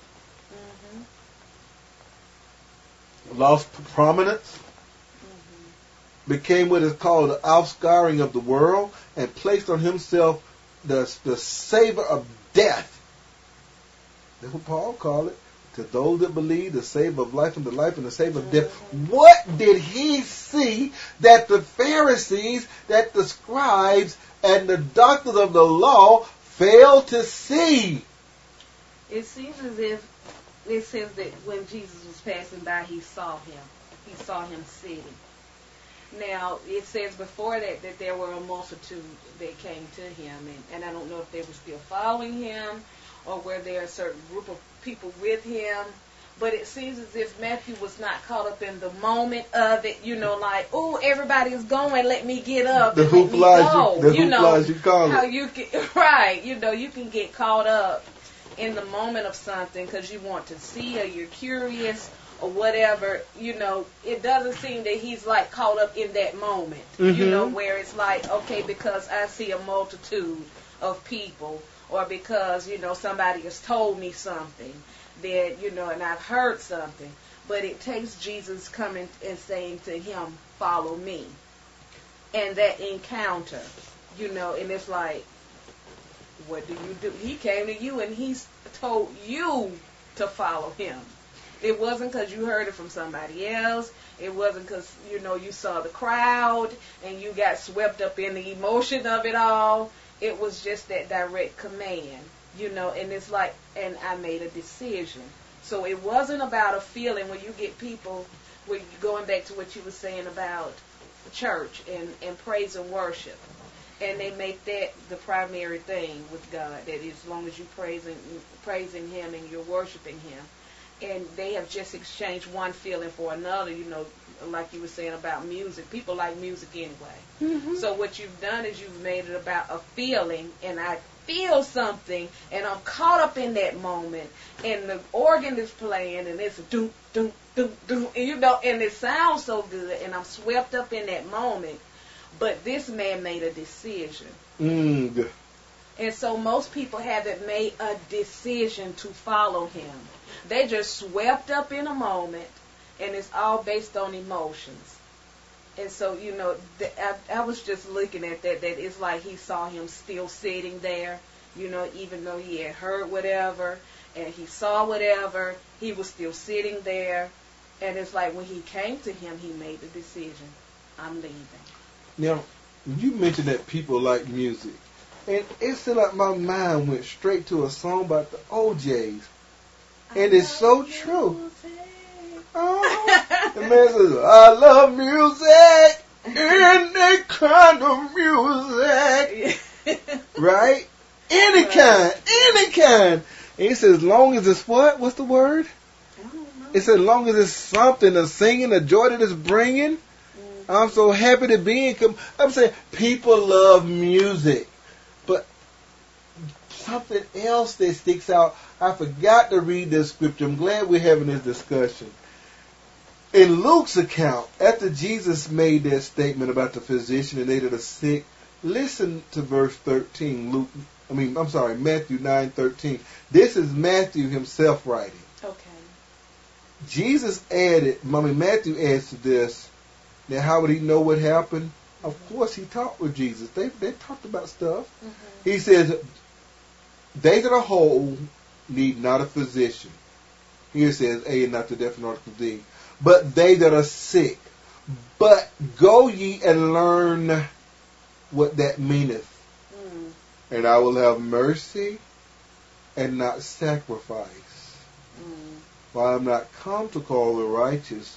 Mm-hmm. Lost prominence. Became what is called the offscouring of the world, and placed on himself the, the savor of death. That's what Paul called it. To those that believe, the savor of life and the life and the savor of death. What did he see that the Pharisees, that the scribes, and the doctors of the law failed to see? It seems as if it says that when Jesus was passing by, he saw him. He saw him sitting. Now, it says before that that there were a multitude that came to him, and, and I don't know if they were still following him or were there a certain group of people with him, but it seems as if Matthew was not caught up in the moment of it, you know, like, oh, everybody's going, let me get up the and let me go. You, the you know, you call how it. you can, right, you know, you can get caught up in the moment of something because you want to see or you're curious, or whatever, you know, it doesn't seem that he's like caught up in that moment, Mm-hmm. you know, where it's like, okay, because I see a multitude of people, or because, you know, somebody has told me something that, you know, and I've heard something. But it takes Jesus coming and saying to him, follow me. And that encounter, you know, and it's like, what do you do? He came to you and he's told you to follow him. It wasn't because you heard it from somebody else. It wasn't because, you know, you saw the crowd and you got swept up in the emotion of it all. It was just that direct command, you know, and it's like, and I made a decision. So it wasn't about a feeling when you get people, when you going back to what you were saying about church and, and praise and worship. And they make that the primary thing with God, that as long as you praising praising him and you're worshiping him. And they have just exchanged one feeling for another, you know, like you were saying about music. People like music anyway. Mm-hmm. So what you've done is you've made it about a feeling, and I feel something, and I'm caught up in that moment, and the organ is playing, and it's doom, doom, doom, doom, and you know, and it sounds so good, and I'm swept up in that moment. But this man made a decision. Mm. And so most people haven't made a decision to follow him. They just swept up in a moment, and it's all based on emotions. And so, you know, the, I, I was just looking at that, that it's like he saw him still sitting there, you know, even though he had heard whatever, and he saw whatever, he was still sitting there. And it's like when he came to him, he made the decision, I'm leaving. Now, you mentioned that people like music. And it seemed like my mind went straight to a song about the O Js. And it's so true. Oh, the man says, I love music, any kind of music. Right? Any kind, any kind. And he says, as long as it's what? What's the word? I don't know. It says, as long as it's something, a singing, a joy that it's bringing. I'm so happy to be in. Com- I'm saying people love music, but something else that sticks out. I forgot to read this scripture. I'm glad we're having this discussion. In Luke's account, after Jesus made that statement about the physician and they that are sick, listen to verse thirteen. Luke, I mean, I'm sorry, Matthew nine thirteen. This is Matthew himself writing. Okay. Jesus added, I mean, Matthew adds to this. Now, how would he know what happened? Of course, he talked with Jesus. They they talked about stuff. Mm-hmm. He says, they that are whole need not a physician. Here it says, A, and not the deaf nor the D. But they that are sick. But go ye and learn what that meaneth. Mm. And I will have mercy and not sacrifice. Mm. For I am not come to call the righteous,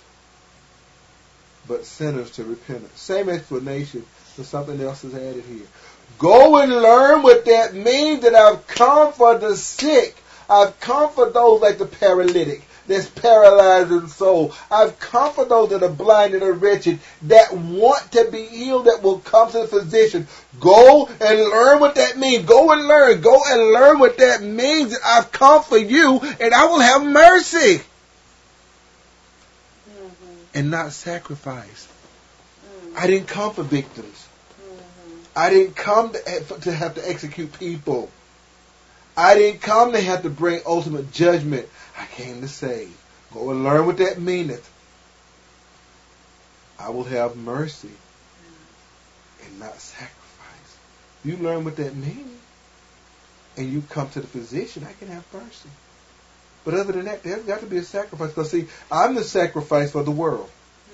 but sinners to repentance. Same explanation, but something else is added here. Go and learn what that means, that I've come for the sick. I've come for those like the paralytic that's paralyzed in soul. I've come for those that are blind and are wretched, that want to be healed, that will come to the physician. Go and learn what that means. Go and learn. Go and learn what that means, that I've come for you, and I will have mercy. And not sacrifice. Mm-hmm. I didn't come for victims. Mm-hmm. I didn't come to, to have to execute people. I didn't come to have to bring ultimate judgment. I came to save. Go and learn what that meaneth. I will have mercy and not sacrifice. You learn what that means, and you come to the physician, I can have mercy. But other than that, there's got to be a sacrifice. Because, see, I'm the sacrifice for the world.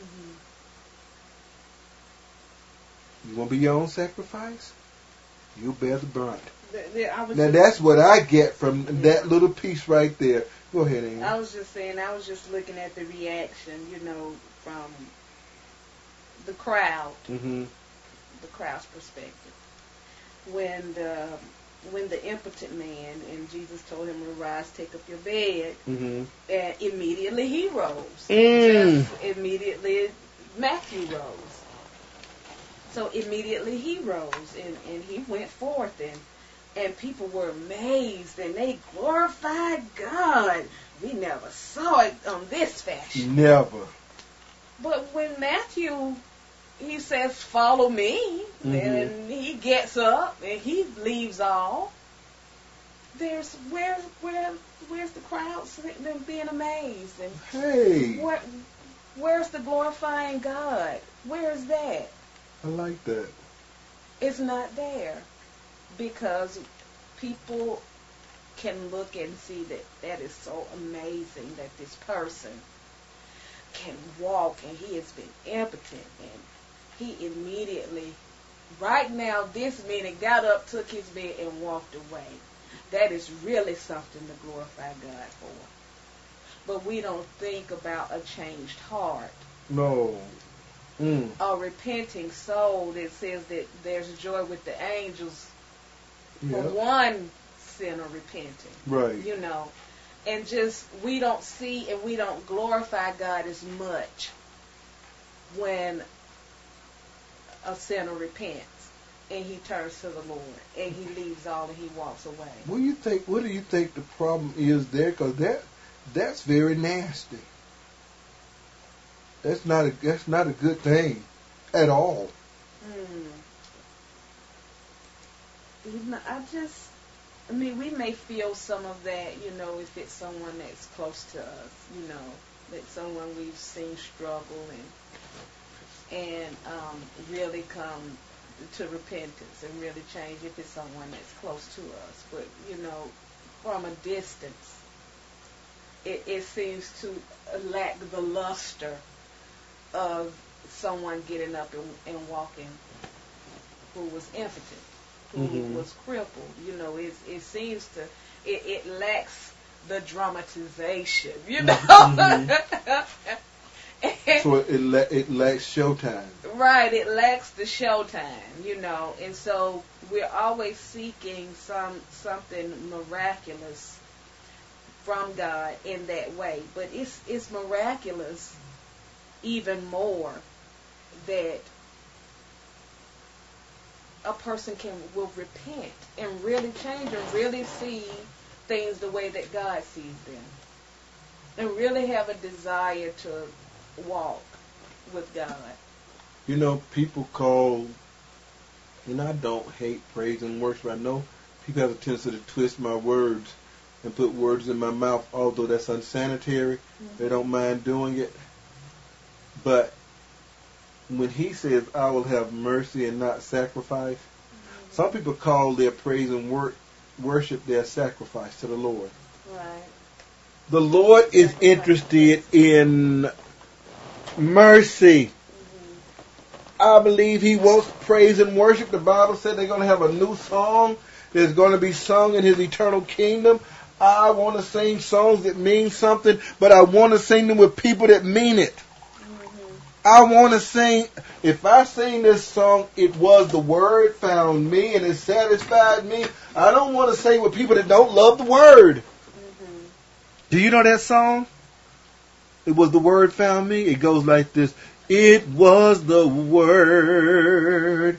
Mm-hmm. You want to be your own sacrifice? You bear the brunt. The, the, now, just, that's what I get from yeah. that little piece right there. Go ahead, Amy. I was just saying, I was just looking at the reaction, you know, from the crowd, mm-hmm. the crowd's perspective. When the... when the impotent man, and Jesus told him to rise, take up your bed, mm-hmm. and immediately he rose. Mm. Just immediately Matthew rose. So immediately he rose, and, and he went forth, and And people were amazed and they glorified God. We never saw it on this fashion. Never. But when Matthew, he says, follow me, mm-hmm. and he gets up and he leaves all, there's, where, where, where's the crowd sitting and being amazed? And hey. Where, where's the glorifying God? Where's that? I like that. It's not there. Because people can look and see that that is so amazing that this person can walk and he has been impotent and he immediately, right now, this minute, got up, took his bed and walked away. That is really something to glorify God for. But we don't think about a changed heart. No. Mm. A repenting soul that says that there's joy with the angels for yeah. one sinner repenting. Right. You know. And just, we don't see and we don't glorify God as much when a sinner repents and he turns to the Lord and he leaves all and he walks away. What do you think? What do you think the problem is there? Because that that's very nasty. That's not a that's not a good thing at all. Mm. You know, I just. I mean, we may feel some of that, you know, if it's someone that's close to us, you know, that someone we've seen struggle and and um, really come to repentance and really change if it's someone that's close to us. But, you know, from a distance, it, it seems to lack the luster of someone getting up and, and walking who was impotent. Who mm-hmm. was crippled, you know, it, it seems to, it, it lacks the dramatization, you know. Mm-hmm. So it la- it lacks showtime. Right, it lacks the showtime, you know, and so we're always seeking some something miraculous from God in that way, but it's it's miraculous even more that a person can will repent and really change and really see things the way that God sees them, and really have a desire to walk with God. You know, people call, and I don't hate praise and worship. I know people have a tendency to twist my words and put words in my mouth, although that's unsanitary. Mm-hmm. They don't mind doing it. But when he says, I will have mercy and not sacrifice, mm-hmm. some people call their praise and wor- worship their sacrifice to the Lord. Right. The Lord is sacrifice. Interested in mercy. Mm-hmm. I believe he wants praise and worship. The Bible said they're going to have a new song that's going to be sung in his eternal kingdom. I want to sing songs that mean something, but I want to sing them with people that mean it. I want to sing, if I sing this song, it was the word found me and it satisfied me. I don't want to sing with people that don't love the word. Mm-hmm. Do you know that song? It was the word found me. It goes like this. It was the word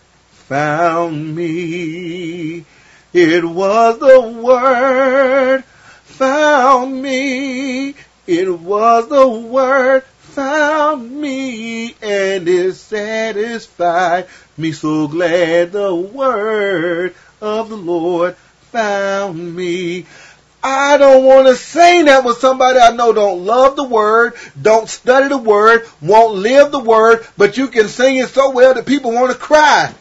found me. It was the word found me. It was the word found me, and it satisfied me. So glad the word of the Lord found me. I don't want to sing that with somebody I know don't love the word, don't study the word, won't live the word, but you can sing it so well that people want to cry.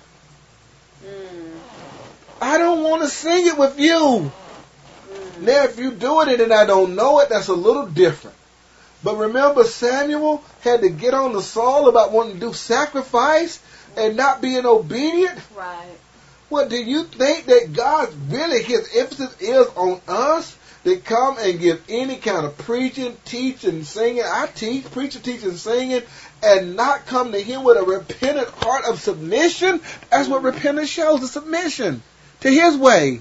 Mm. I don't want to sing it with you. Mm. Now, if you doing it and I don't know it, that's a little different. But remember, Samuel had to get on to Saul about wanting to do sacrifice and not being obedient. Right. Well, do you think that God really, his emphasis is on us to come and give any kind of preaching, teaching, singing? I teach, preaching, teaching, singing, and not come to him with a repentant heart of submission? That's what repentance shows, the submission to his way.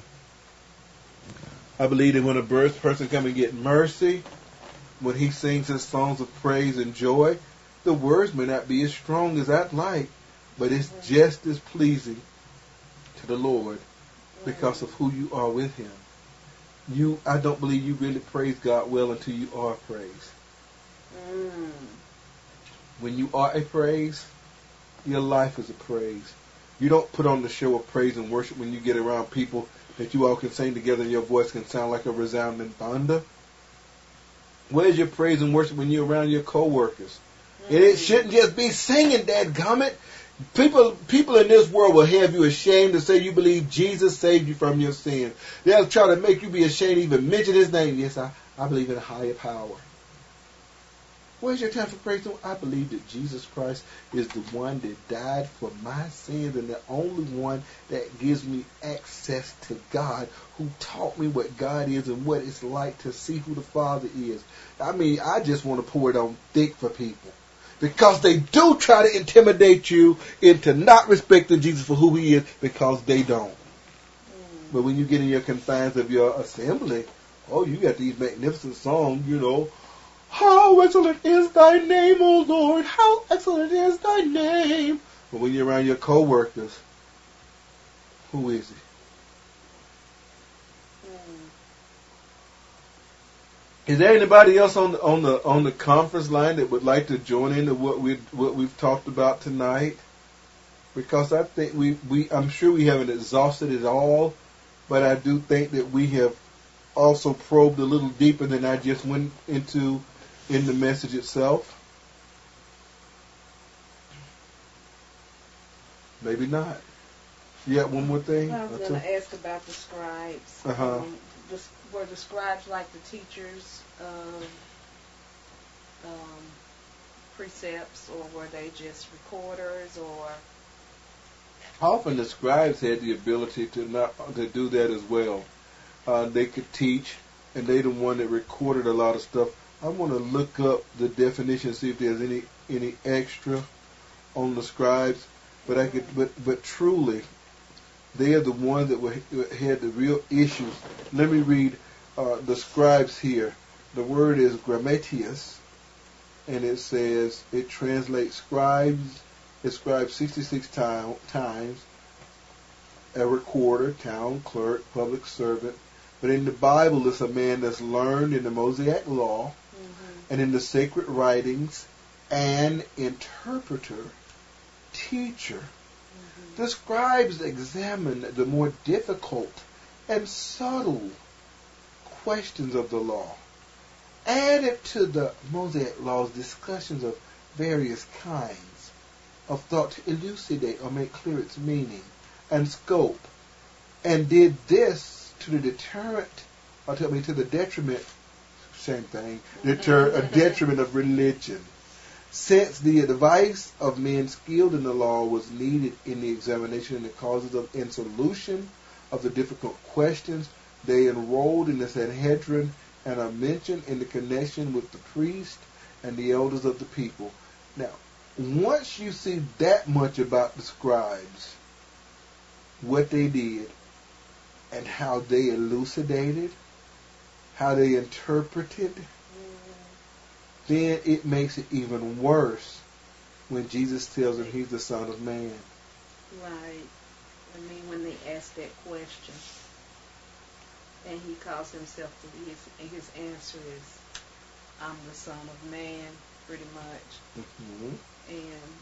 I believe that when a person comes and get mercy, when he sings his songs of praise and joy, the words may not be as strong as I'd like, but it's just as pleasing to the Lord because of who you are with Him. You, I don't believe you really praise God well until you are praised. Mm. When you are a praise, your life is a praise. You don't put on the show of praise and worship when you get around people that you all can sing together and your voice can sound like a resounding thunder. Where's your praise and worship when you're around your co-workers? Mm. And it shouldn't just be singing, dadgummit. People, people in this world will have you ashamed to say you believe Jesus saved you from your sin. They'll try to make you be ashamed to even mention His name. Yes, I, I believe in a higher power. Where's your time for praise? I believe that Jesus Christ is the one that died for my sins and the only one that gives me access to God, who taught me what God is and what it's like to see who the Father is. I mean, I just want to pour it on thick for people, because they do try to intimidate you into not respecting Jesus for who He is, because they don't. Mm. But when you get in your confines of your assembly, oh, you got these magnificent songs, you know. How excellent is Thy name, O Lord. How excellent is Thy name. But when you're around your co-workers, who is He? Mm. Is there anybody else on the on the on the conference line that would like to join into what we what we've talked about tonight? Because I think we, we I'm sure we haven't exhausted it all, but I do think that we have also probed a little deeper than I just went into in the message itself. Maybe not. You got one more thing? I was going to ask about the scribes. Uh-huh. Um, the, were the scribes like the teachers' um, um, precepts, or were they just recorders? Or often the scribes had the ability to not to do that as well. Uh, they could teach, and they the one that recorded a lot of stuff. I want to look up the definition, see if there's any any extra on the scribes. But I could, but but truly, they are the ones that were, had the real issues. Let me read uh, the scribes here. The word is grammatius, and it says, it translates scribes. It scribes sixty-six time, times. A recorder, town clerk, public servant. But in the Bible, it's a man that's learned in the Mosaic law, mm-hmm. and in the sacred writings, an interpreter, teacher. Mm-hmm. The scribes examine the more difficult and subtle questions of the law. Added to the Mosaic law's discussions of various kinds of thought to elucidate or make clear its meaning and scope, and did this to the deterrent, or to, I mean, to the detriment, same thing, deter, a detriment of religion. Since the advice of men skilled in the law was needed in the examination and the causes of and solution of the difficult questions, they enrolled in the Sanhedrin and are mentioned in the connection with the priest and the elders of the people. Now, once you see that much about the scribes, what they did, and how they elucidated, how they interpreted, mm. then it makes it even worse when Jesus tells them He's the Son of Man. Right. I mean, when they ask that question, and He calls Himself to be, his, his answer is, I'm the Son of Man, pretty much. Mm-hmm. And,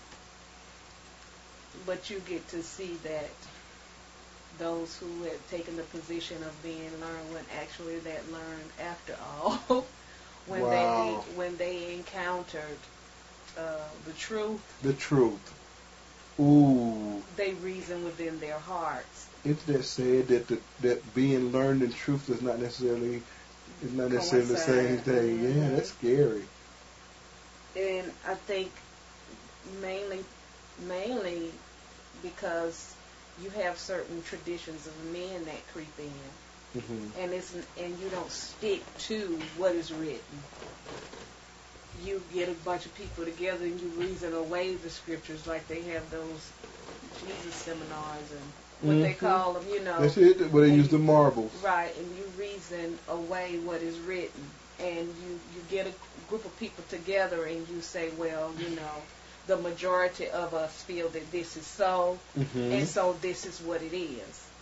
but you get to see that those who had taken the position of being learned weren't actually that learned after all. when wow. they when they encountered uh, the truth. The truth. Ooh. They reasoned within their hearts. It's that said that the, that being learned in truth is not necessarily is not necessarily the same thing. Mm-hmm. Yeah, that's scary. And I think mainly mainly because you have certain traditions of men that creep in, mm-hmm. and it's and you don't stick to what is written. You get a bunch of people together and you reason away the scriptures, like they have those Jesus seminars and what mm-hmm. they call them, you know. That's it. Where they use the marbles. Right, and you reason away what is written, and you you get a group of people together and you say, well, you know, the majority of us feel that this is so, mm-hmm. and so this is what it is.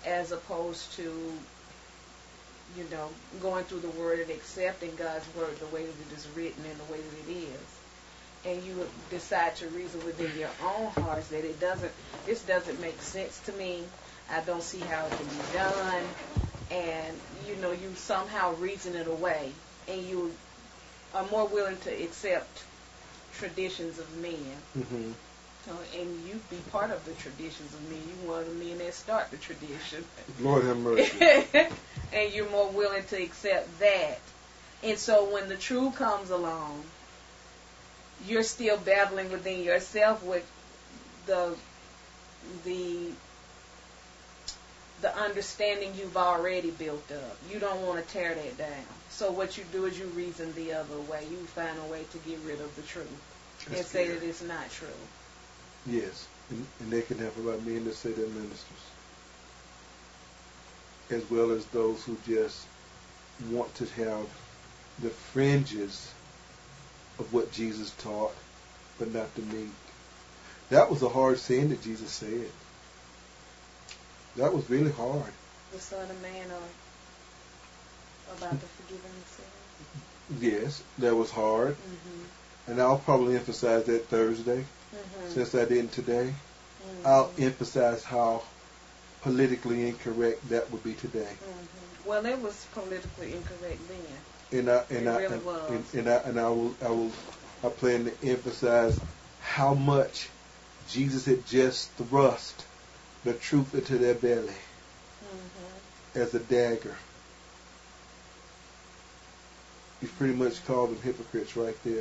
as opposed to, you know, going through the Word and accepting God's Word the way that it is written and the way that it is. And you decide to reason within your own hearts that it doesn't, this doesn't make sense to me. I don't see how it can be done. And, you know, you somehow reason it away. And you are more willing to accept traditions of men. Mm-hmm. Uh, and you be part of the traditions of men. You one of the men that start the tradition. Lord have mercy. And you're more willing to accept that. And so when the truth comes along, you're still battling within yourself with the the the understanding you've already built up. You don't want to tear that down. So what you do is you reason the other way. You find a way to get rid of the truth. That's and say that it's not true. Yes. And, and they can have about men that say they're ministers, as well as those who just want to have the fringes of what Jesus taught, but not the meat. That was a hard saying that Jesus said. That was really hard. The Son of Man or about the forgiving of sins? Yes, that was hard. Mm-hmm. And I'll probably emphasize that Thursday, mm-hmm. since I didn't today. Mm-hmm. I'll emphasize how politically incorrect that would be today. Mm-hmm. Well, it was politically incorrect then. And I and it I really and, was. And, and I and I will I will I plan to emphasize how much Jesus had just thrust the truth into their belly, mm-hmm. as a dagger. He pretty much called them hypocrites right there.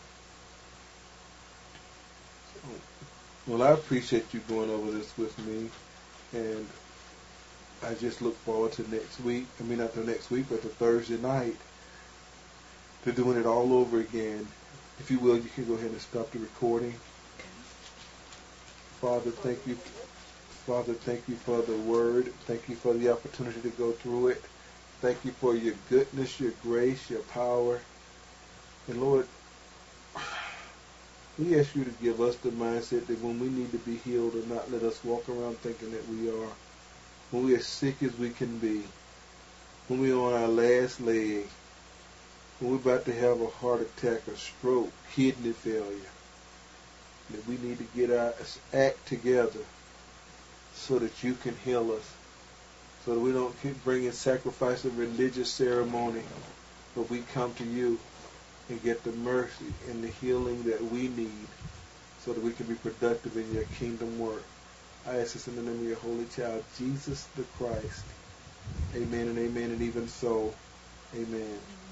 So, well, I appreciate you going over this with me, and I just look forward to next week. I mean, not the next week, but the Thursday night, to doing it all over again. If you will, you can go ahead and stop the recording. Father, thank you. Father, thank you for the word. Thank you for the opportunity to go through it. Thank you for your goodness, your grace, your power. And Lord, we ask you to give us the mindset that when we need to be healed, or not let us walk around thinking that we are. When we are sick as we can be. When we're on our last leg. When we're about to have a heart attack, a stroke, kidney failure. That we need to get our act together so that you can heal us. So that we don't keep bringing sacrifice and religious ceremony, but we come to you and get the mercy and the healing that we need so that we can be productive in your kingdom work. I ask this in the name of your holy child, Jesus the Christ. Amen and amen, and even so, amen.